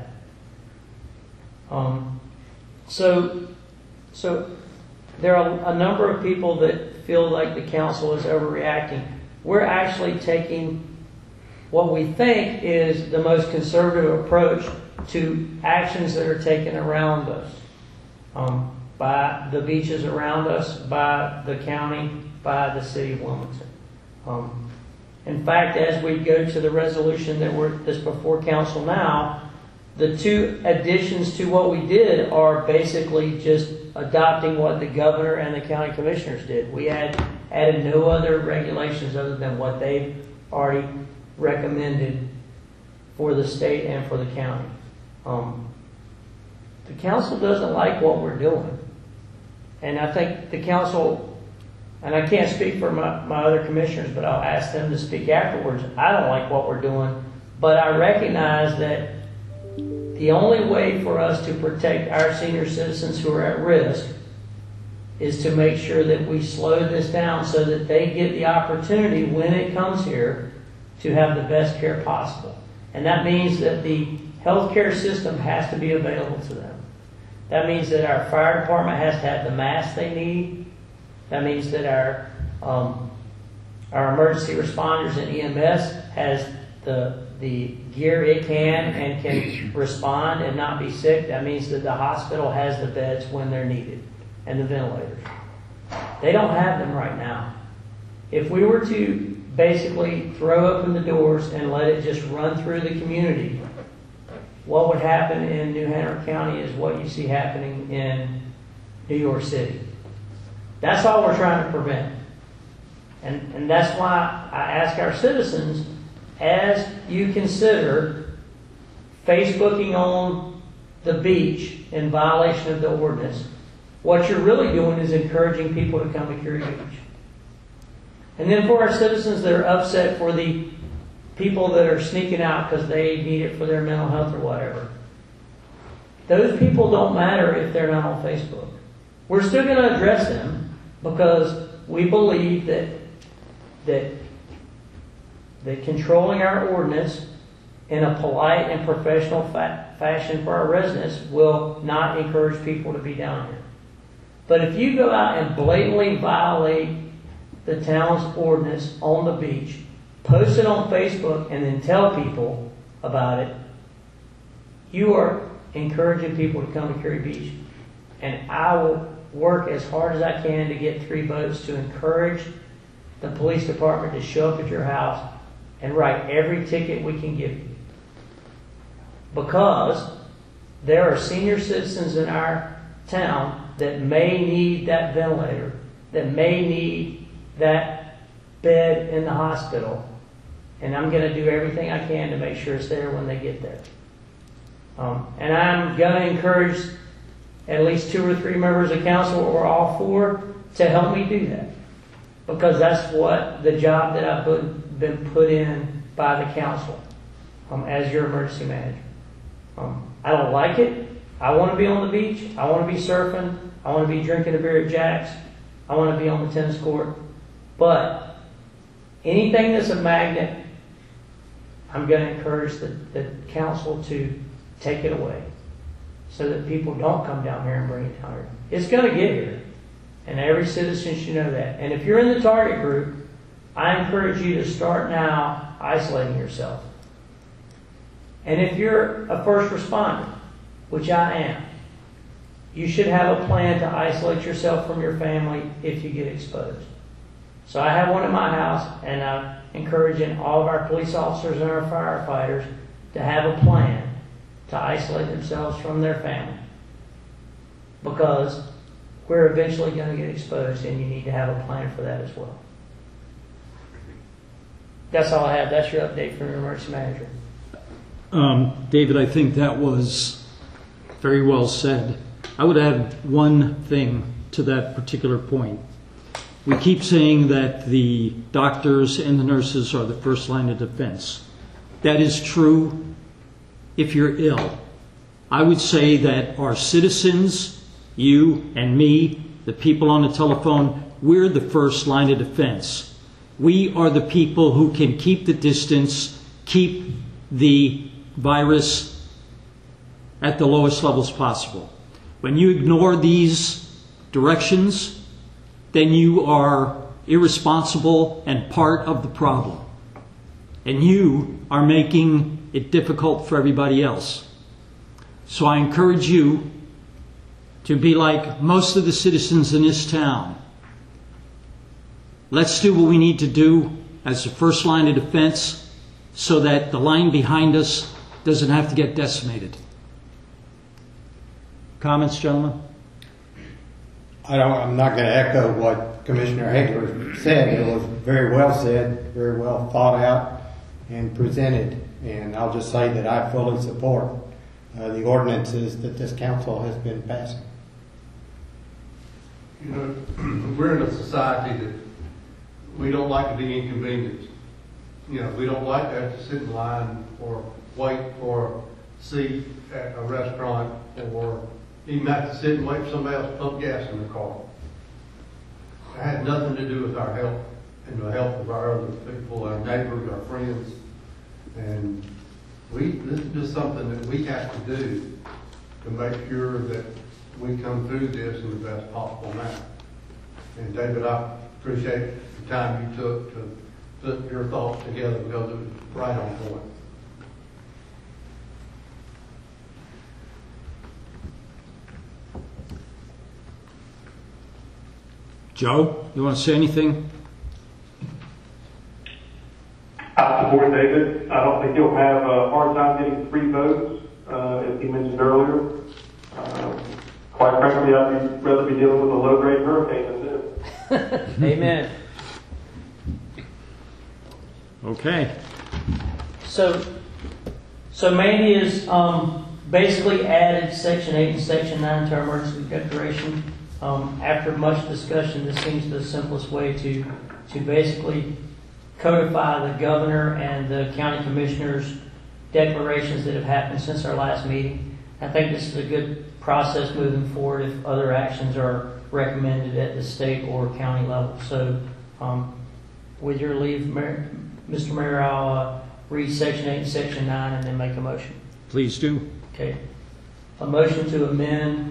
So there are a number of people that feel like the council is overreacting. We're actually taking what we think is the most conservative approach to actions that are taken around us, by the beaches around us, by the county, by the city of Wilmington. In fact, as we go to the resolution that's before council now, the two additions to what we did are basically just adopting what the governor and the county commissioners did. We added no other regulations other than what they've already recommended for the state and for the county. The council doesn't like what we're doing. And I think the council, and I can't speak for my other commissioners, but I'll ask them to speak afterwards. I don't like what we're doing, but I recognize that the only way for us to protect our senior citizens who are at risk is to make sure that we slow this down so that they get the opportunity when it comes here to have the best care possible. And that means that the healthcare system has to be available to them. That means that our fire department has to have the masks they need. That means that our emergency responders and EMS has the gear it can respond and not be sick. That means that the hospital has the beds when they're needed and the ventilators. They don't have them right now. If we were to basically throw open the doors and let it just run through the community, what would happen in New Hanover County is what you see happening in New York City. That's all we're trying to prevent. And that's why I ask our citizens, as you consider Facebooking on the beach in violation of the ordinance, what you're really doing is encouraging people to come to Curie Beach. And then for our citizens that are upset for the people that are sneaking out because they need it for their mental health or whatever, those people don't matter if they're not on Facebook. We're still going to address them because we believe that controlling our ordinance in a polite and professional fashion for our residents will not encourage people to be down here. But if you go out and blatantly violate the town's ordinance on the beach, post it on Facebook, and then tell people about it, you are encouraging people to come to Curie Beach. And I will work as hard as I can to get 3 votes to encourage the police department to show up at your house and write every ticket we can give you. Because there are senior citizens in our town that may need that ventilator, that may need that bed in the hospital, and I'm going to do everything I can to make sure it's there when they get there. And I'm going to encourage at least 2 or 3 members of council, or all 4, to help me do that. Because that's what the job that I've been put in by the council as your emergency manager. I don't like it. I want to be on the beach. I want to be surfing. I want to be drinking a beer at Jack's. I want to be on the tennis court. But anything that's a magnet, I'm going to encourage the council to take it away so that people don't come down here and bring it down here. It's going to get here. And every citizen should know that. And if you're in the target group, I encourage you to start now isolating yourself. And if you're a first responder, which I am, you should have a plan to isolate yourself from your family if you get exposed. So I have one at my house, and I'm encouraging all of our police officers and our firefighters to have a plan to isolate themselves from their family. Because we're eventually going to get exposed, and you need to have a plan for that as well. That's all I have. That's your update from your emergency manager. David, I think that was very well said. I would add one thing to that particular point. We keep saying that the doctors and the nurses are the first line of defense. That is true if you're ill. I would say that our citizens, you and me, the people on the telephone, we're the first line of defense. We are the people who can keep the distance, keep the virus at the lowest levels possible. When you ignore these directions, then you are irresponsible and part of the problem. And you are making it difficult for everybody else. So I encourage you to be like most of the citizens in this town. Let's do what we need to do as the first line of defense so that the line behind us doesn't have to get decimated. Comments, gentlemen? I'm not going to echo what Commissioner Hagler said. It was very well said, very well thought out and presented. And I'll just say that I fully support the ordinances that this council has been passing. You know, we're in a society that we don't like to be inconvenienced. You know, we don't like to have to sit in line or wait for a seat at a restaurant, or even have to sit and wait for somebody else to pump gas in the car. It had nothing to do with our health and the health of our other people, our neighbors, our friends. And this is just something that we have to do to make sure that we come through this in the best possible manner. And David, I appreciate the time you took to put your thoughts together, because it was right on point. Joe, you want to say anything? I support David. I don't think he'll have a hard time getting 3 votes, as he mentioned earlier. Quite frankly, I'd rather be dealing with a low-grade hurricane than this. Amen. Okay. So Mandy has basically added Section 8 and Section 9 to our emergency declaration. After much discussion, this seems the simplest way to basically codify the governor and the county commissioners' declarations that have happened since our last meeting. I think this is a good process moving forward if other actions are recommended at the state or county level. So with your leave, Mr. Mayor, I'll read Section 8 and Section 9 and then make a motion. Please do. Okay. A motion to amend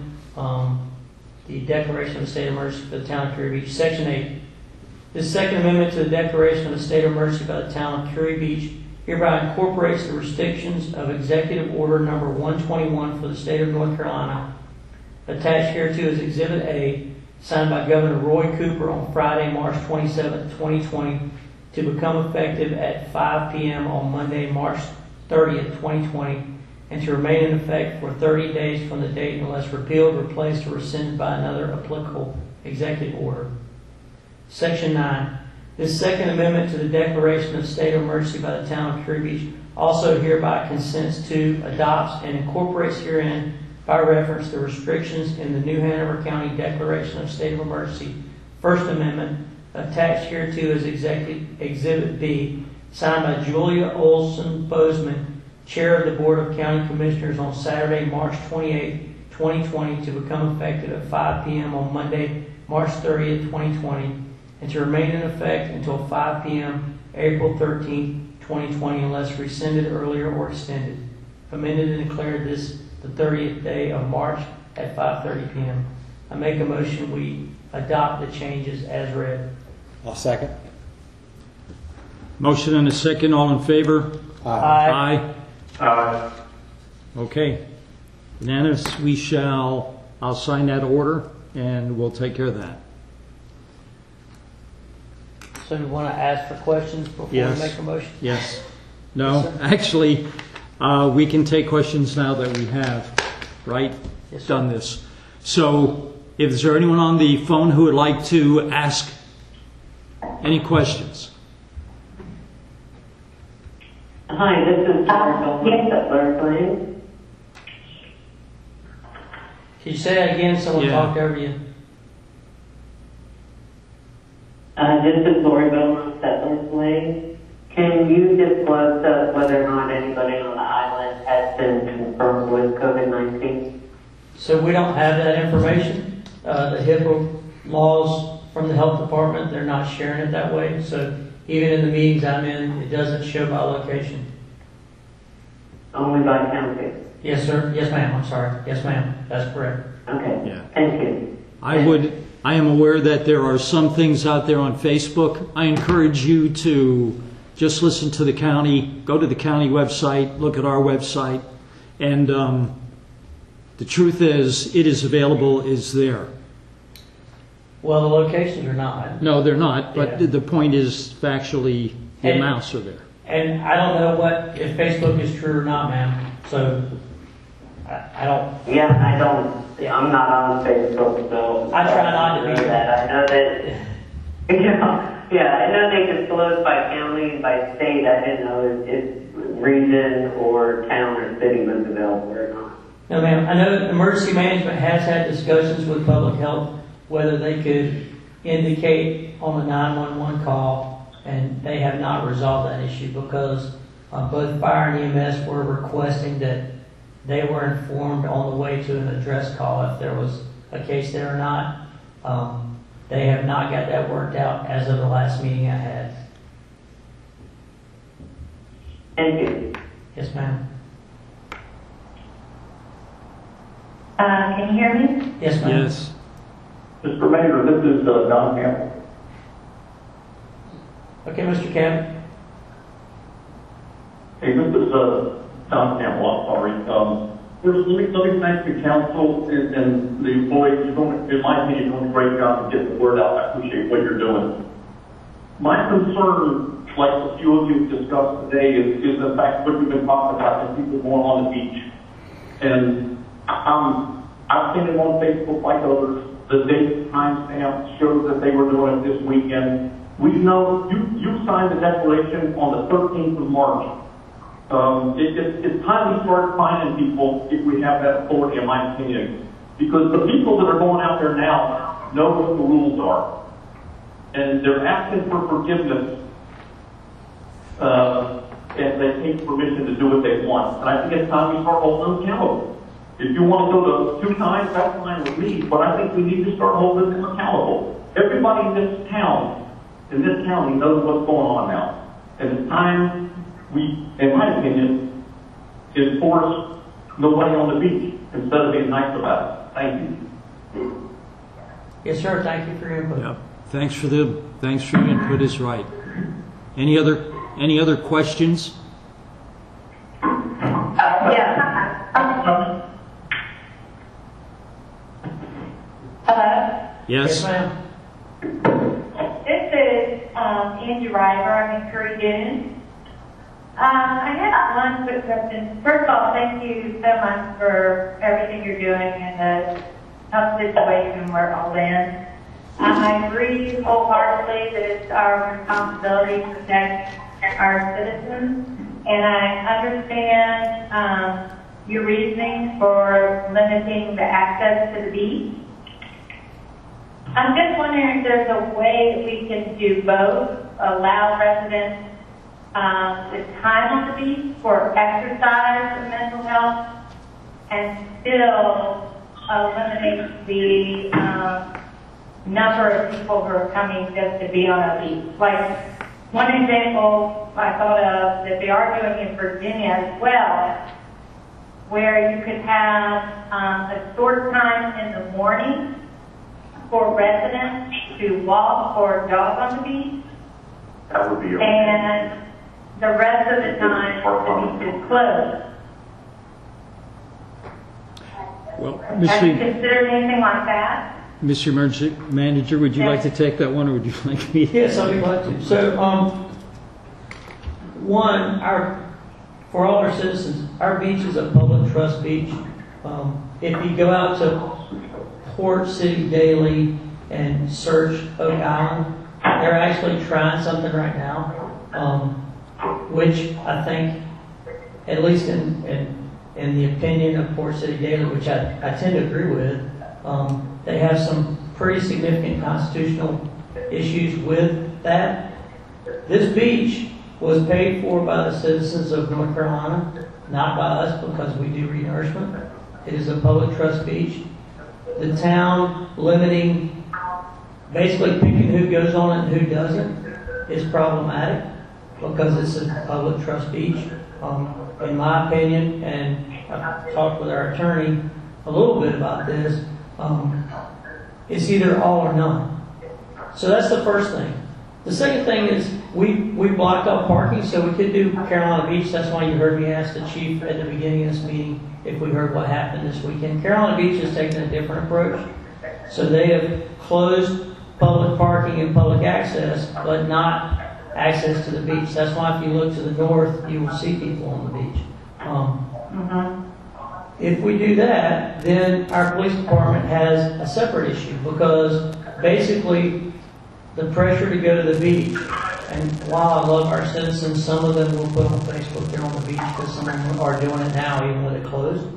the Declaration of a State of Emergency for the Town of Curry Beach. Section 8. This second amendment to the Declaration of a State of Emergency by the Town of Curry Beach hereby incorporates the restrictions of Executive Order Number 121 for the State of North Carolina. Attached hereto is Exhibit A, signed by Governor Roy Cooper on Friday, March 27, 2020, to become effective at 5 p.m. on Monday, March 30th, 2020, and to remain in effect for 30 days from the date unless repealed, replaced, or rescinded by another applicable executive order. Section 9. This second amendment to the Declaration of State of Emergency by the Town of Curry Beach also hereby consents to, adopts, and incorporates herein by reference the restrictions in the New Hanover County Declaration of State of Emergency, First Amendment. Attached hereto is Exhibit B, signed by Julia Olson Bozeman, Chair of the Board of County Commissioners, on Saturday, March 28, 2020, to become effective at 5 p.m. on Monday, March 30th, 2020, and to remain in effect until 5 p.m. April 13th, 2020, unless rescinded earlier or extended. Amended and declared this the 30th day of March at 5:30 p.m. I make a motion we adopt the changes as read. I'll second. Motion and a second. All in favor? Aye. Aye. Okay. Unanimous. I'll sign that order and we'll take care of that. So you want to ask for questions before Yes. we make a motion? Yes. No, actually, we can take questions now that we have, right? Yes, sir. Done this. So, is there anyone on the phone who would like to ask any questions? Hi, this is Butler, please. Can you say that again? Someone Yeah. talked over you. This is Lori Bowman, Settlers Lane. Can you disclose to us whether or not anybody on the island has been confirmed with COVID-19? So we don't have that information. The HIPAA laws from the health department, they're not sharing it that way. So even in the meetings I'm in, it doesn't show by location. only by county? Yes, sir. Yes, ma'am. I'm sorry. Yes, ma'am. That's correct. Okay. Yeah. Thank you. I am aware that there are some things out there on Facebook. I encourage you to just listen to the county, go to the county website, look at our website, and the truth is, it is available, is there. Well, the locations are not. No, they're not, but Yeah. the point is factually the And- amounts are there. And I don't know if Facebook is true or not, ma'am. So I don't. Yeah, I'm not on Facebook, so. I try not to be. I know that. I know that. Yeah, I know they disclose by county and by state. I didn't know if region or town or city was available or not. No, ma'am. I know emergency management has had discussions with public health whether they could indicate on the 911 call, and they have not resolved that issue because both fire and EMS were requesting that they were informed on the way to an address call if there was a case there or not. They have not got that worked out as of the last meeting I had. Thank you. Yes, ma'am. Can you hear me? Yes, ma'am. Yes. Mr. Mayor, this is Don Campbell. Okay, Mr. Campbell. Hey, this is Don Campbell. I'm sorry. First, let me thank the council and the employees. You're doing, in my opinion, doing a great job of getting the word out. I appreciate what you're doing. My concern, like a few of you discussed today, is the fact what you've been talking about, the people going on the beach. And I've seen it on Facebook like others. The date timestamp shows that they were doing it this weekend. We know you signed the declaration on the 13th of March. It's time we start finding people if we have that authority, in my opinion. Because the people that are going out there now know what the rules are. And they're asking for forgiveness, and they take permission to do what they want. And I think it's time we start holding them accountable. If you want to go to 2 times, that's fine with me, but I think we need to start holding them accountable. Everybody in this town, in this county, knows what's going on now. And it's time we, in my opinion, enforce nobody on the beach instead of being nice about it. Thank you. Yes, sir. Thank you for your input. Yep. Thanks for your input is right. Any other questions? Yeah. Hello? Yes? ma'am. This is Angie River. I'm in Curry Dune. I had one quick question. First of all, thank you so much for everything you're doing in the health situation we're all in. I agree wholeheartedly that it's our responsibility to protect our citizens, and I understand your reasoning for limiting the access to the beach. I'm just wondering if there's a way that we can do both, allow residents the time on the beach for exercise and mental health, and still eliminate the number of people who are coming just to be on a beach. Like, one example I thought of that they are doing in Virginia as well, where you could have a short time in the morning for residents to walk or jog on the beach, That would be okay. and the rest of the time the beach is closed. Well, Have you considered anything like that? Mr. Emergency Manager, would you like to take that one, or would you like me? Yes, I'd be glad to. So, one, for all our citizens, our beach is a public trust beach. If you go out to Port City Daily and search Oak Island, they're actually trying something right now, which I think, at least in the opinion of Port City Daily, which I tend to agree with, they have some pretty significant constitutional issues with that. This beach was paid for by the citizens of North Carolina, not by us, because we do renourishment. It is a public trust beach. The town limiting, basically picking who goes on it and who doesn't, is problematic because it's a public trust beach. In my opinion, and I've talked with our attorney a little bit about this, it's either all or none. So that's the first thing. The second thing is we blocked off parking so we could do Carolina Beach. That's why you heard me ask the chief at the beginning of this meeting if we heard what happened this weekend. Carolina Beach has taken a different approach. So they have closed public parking and public access, but not access to the beach. That's why if you look to the north, you will see people on the beach. If we do that, then our police department has a separate issue because basically the pressure to go to the beach, and while I love our citizens, some of them will put on Facebook they're on the beach because some of them are doing it now even when it closed.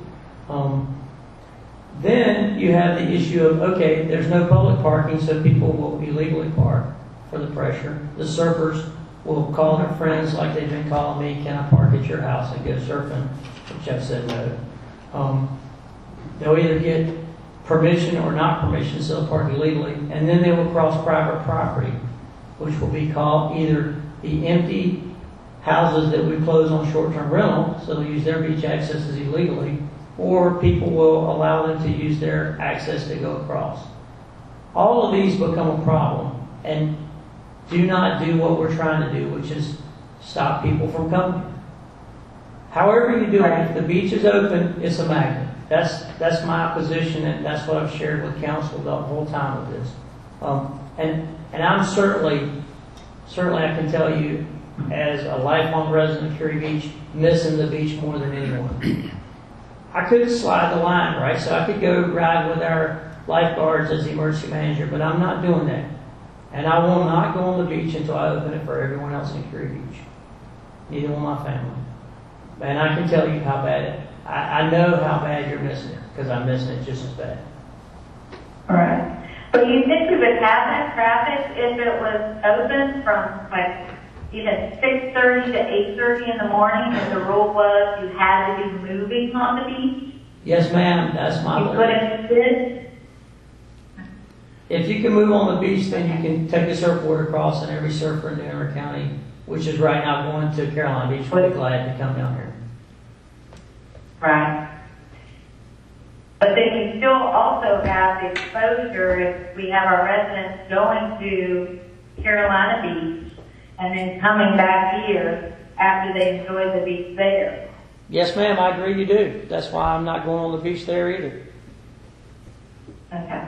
Then you have the issue of, okay, there's no public parking, so people will illegally park for the pressure. The surfers will call their friends like they've been calling me, can I park at your house and go surfing? Which I've said no. They'll either get permission or not permission, so they'll park illegally, and then they will cross private property, which will be called either the empty houses that we close on short-term rental, so they'll use their beach accesses illegally, or people will allow them to use their access to go across. All of these become a problem and do not do what we're trying to do, which is stop people from coming. However you do it, if the beach is open, it's a magnet. That's my position, and that's what I've shared with council the whole time with this. And I'm certainly I can tell you, as a lifelong resident of Curie Beach, missing the beach more than anyone. I could slide the line, right? So I could go ride with our lifeguards as the emergency manager, but I'm not doing that. And I will not go on the beach until I open it for everyone else in Curie Beach. Neither will my family. And I can tell you how bad I know how bad you're missing it, because I'm missing it just as bad. All right. But you think we would have that traffic if it was open from like even 6:30 to 8:30 in the morning, and the rule was you had to be moving on the beach? Yes, ma'am. That's my You couldn't sit? If you can move on the beach, then you can take a surfboard across, and every surfer in Henry County, which is right now going to Carolina Beach, will be glad to come down here. Right. But then you still also have the exposure if we have our residents going to Carolina Beach and then coming back here after they enjoy the beach there. Yes, ma'am, I agree you do. That's why I'm not going on the beach there either. Okay.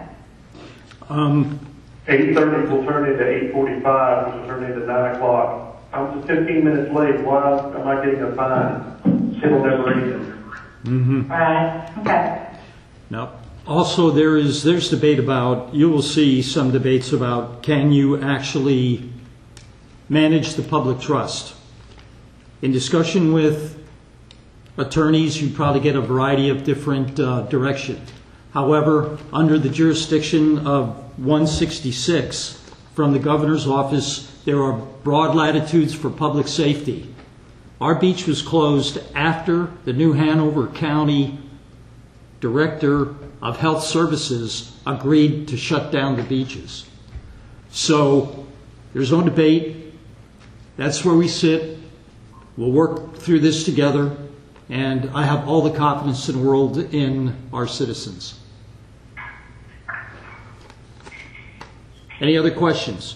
8:30 will turn into 8:45, which will turn into 9 o'clock. I'm just 15 minutes late. Why am I getting a fine? It'll never end. Right. Okay. Now, also there's debate about, you will see some debates about, can you actually manage the public trust? In discussion with attorneys, you probably get a variety of different directions. However, under the jurisdiction of 166 from the governor's office, there are broad latitudes for public safety. Our beach was closed after the New Hanover County Director of Health Services agreed to shut down the beaches. So there's no debate. That's where we sit. We'll work through this together, and I have all the confidence in the world in our citizens. Any other questions?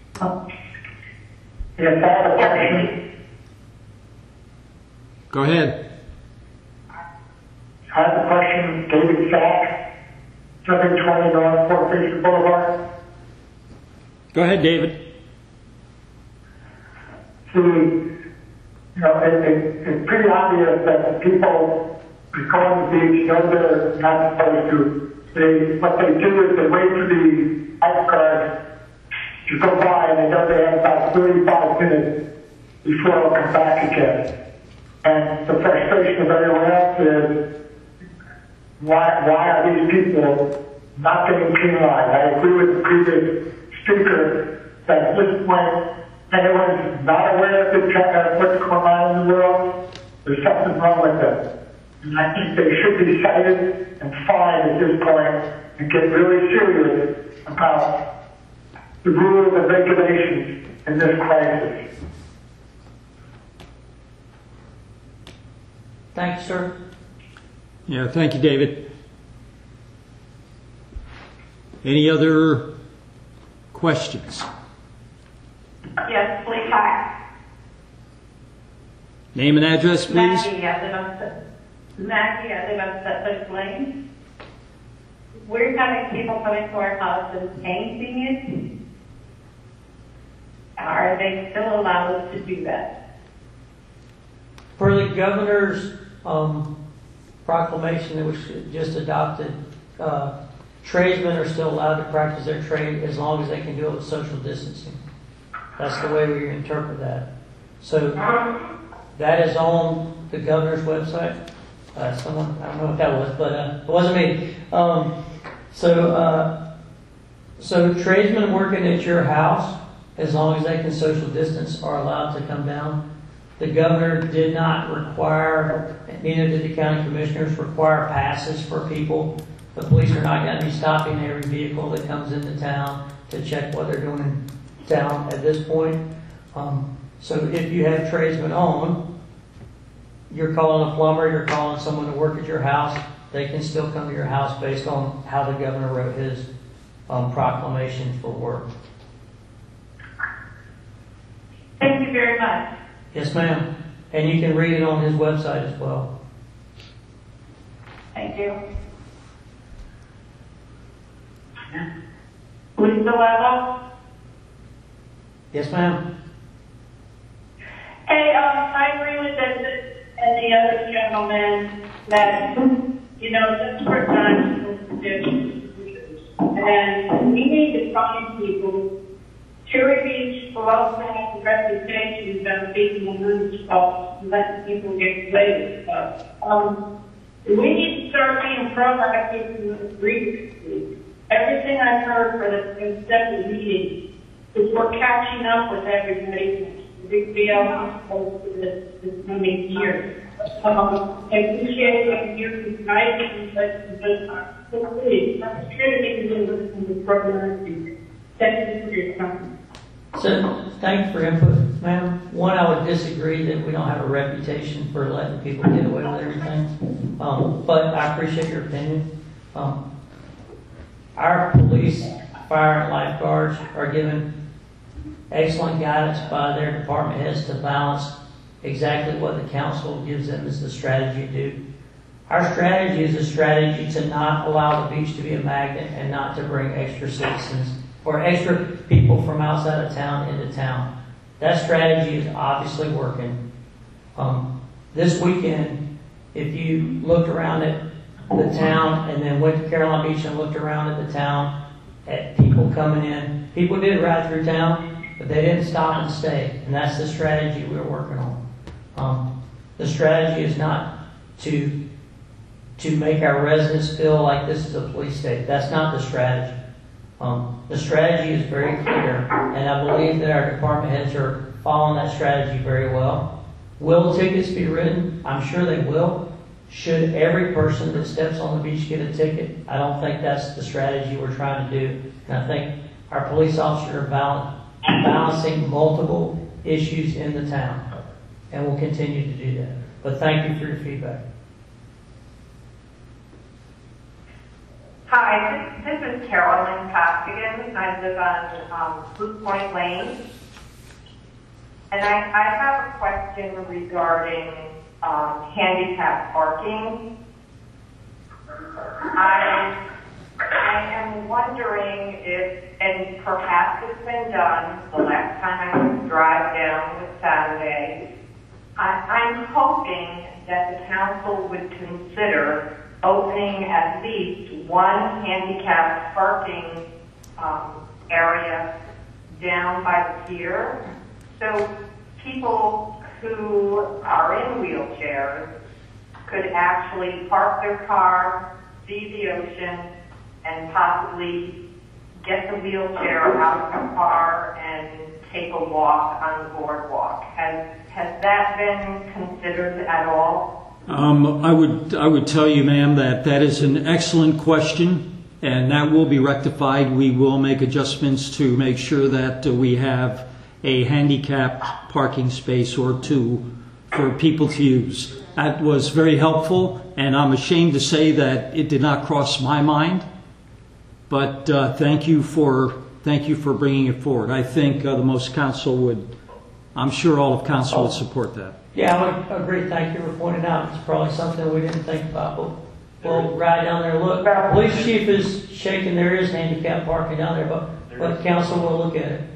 Yes, I have a question. Go ahead. I have a question. David Sack, 720 North Fort Fisher Boulevard. Go ahead, David. See, it's pretty obvious that people who go on the beach know they're not supposed to. What they do is they wait for the lifeguard to go by, and they know they have about 35 minutes before they'll come back again. And the frustration of everyone else is, why are these people not getting penalized? I agree with the previous speaker that at this point, anyone's not aware of what's going on in the world, there's something wrong with them. And I think they should be cited and fined at this point and get really serious about the rules and regulations in this crisis. Thank you, sir. Yeah, thank you, David. Any other questions? Yes, please. Hi. Name and address, please. Maggie, I live on Settlers Lane. We're having people coming to our house and painting it. Are they still allowed to do that? Per the governor's proclamation that was just adopted, tradesmen are still allowed to practice their trade as long as they can do it with social distancing. That's the way we interpret that. So that is on the governor's website. Someone, I don't know what that was, but it wasn't me. So tradesmen working at your house, as long as they can social distance, are allowed to come down. The governor did not require, neither did the county commissioners require passes for people. The police are not going to be stopping every vehicle that comes into town to check what they're doing in town at this point. So if you have tradesmen on, you're calling a plumber, you're calling someone to work at your house, they can still come to your house based on how the governor wrote his proclamation for work. Thank you very much. Yes, ma'am. And you can read it on his website as well. Thank you. Lisa Level? Yes, ma'am. Hey, I agree with this and the other gentleman that, desperate times to do. And we need to find people. Cherry Beach will also have the reputation of being a loose spot and letting people get away with stuff. We need to start being proactive in the streets. Everything I've heard for the several meetings is we're catching up with everybody. Big deal for this coming year. I appreciate what you're tonight, but please, I'm sure that you can listen to the program. Thank you for your time. So, thanks for input, ma'am. One, I would disagree that we don't have a reputation for letting people get away with everything. But I appreciate your opinion. Our police, fire, and lifeguards are given excellent guidance by their department heads to balance exactly what the council gives them as the strategy to do. Our strategy is a strategy to not allow the beach to be a magnet and not to bring extra citizens or extra people from outside of town into town. That strategy is obviously working. This weekend, if you looked around at the town and then went to Caroline Beach and looked around at the town at people coming in, people did ride through town, but they didn't stop and stay. And that's the strategy we're working on. The strategy is not to make our residents feel like this is a police state. That's not the strategy. The strategy is very clear, and I believe that our department heads are following that strategy very well. Will tickets be written? I'm sure they will. Should every person that steps on the beach get a ticket? I don't think that's the strategy we're trying to do. And I think our police officers are balancing multiple issues in the town, and will continue to do that. But thank you for your feedback. Hi, this is Carolyn Costigan. I live on Blue Point Lane. And I have a question regarding handicap parking. I am wondering if, and perhaps it's been done, the last time I drive down this Saturday, I'm hoping that the council would consider opening at least one handicapped parking area down by the pier, so people who are in wheelchairs could actually park their car, see the ocean, and possibly get the wheelchair out of the car and take a walk on the boardwalk. Has that been considered at all? I would tell you, ma'am, that is an excellent question, and that will be rectified. We will make adjustments to make sure that we have a handicapped parking space or two for people to use. That was very helpful, and I'm ashamed to say that it did not cross my mind. But thank you for bringing it forward. I think the most council would, I'm sure all of council would support that. Yeah, I would agree. Thank you for pointing out. It's probably something we didn't think about, but we'll ride down there and look. Police chief is shaking. There is handicap parking down there, but council will look at it.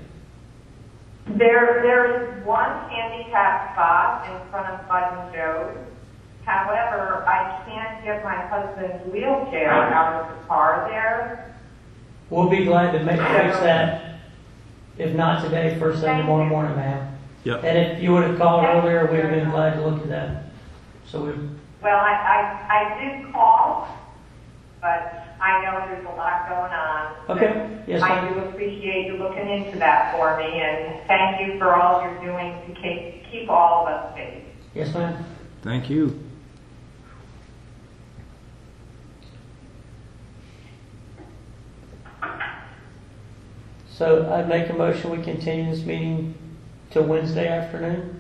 There is one handicap spot in front of Bud and Joe's. However, I can't get my husband's wheelchair out of the car there. We'll be glad to fix that. If not today, first thing tomorrow morning, ma'am. Yep. And if you would have called earlier, we'd have been glad to look at that. Well, I did call, but I know there's a lot going on. Okay. Yes, I ma'am. do appreciate you looking into that for me, and thank you for all you're doing to keep all of us safe. Yes, ma'am. Thank you. So I'd make a motion, we continue this meeting till Wednesday afternoon?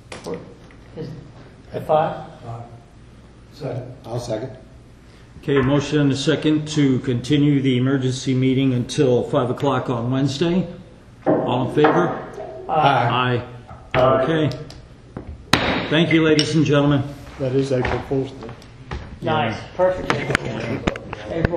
At 5? I'll second. Okay, motion and a second to continue the emergency meeting until 5 o'clock on Wednesday. All in favor? Aye. Okay. Thank you, ladies and gentlemen. That is April Fool's Day. Nice. Perfect. April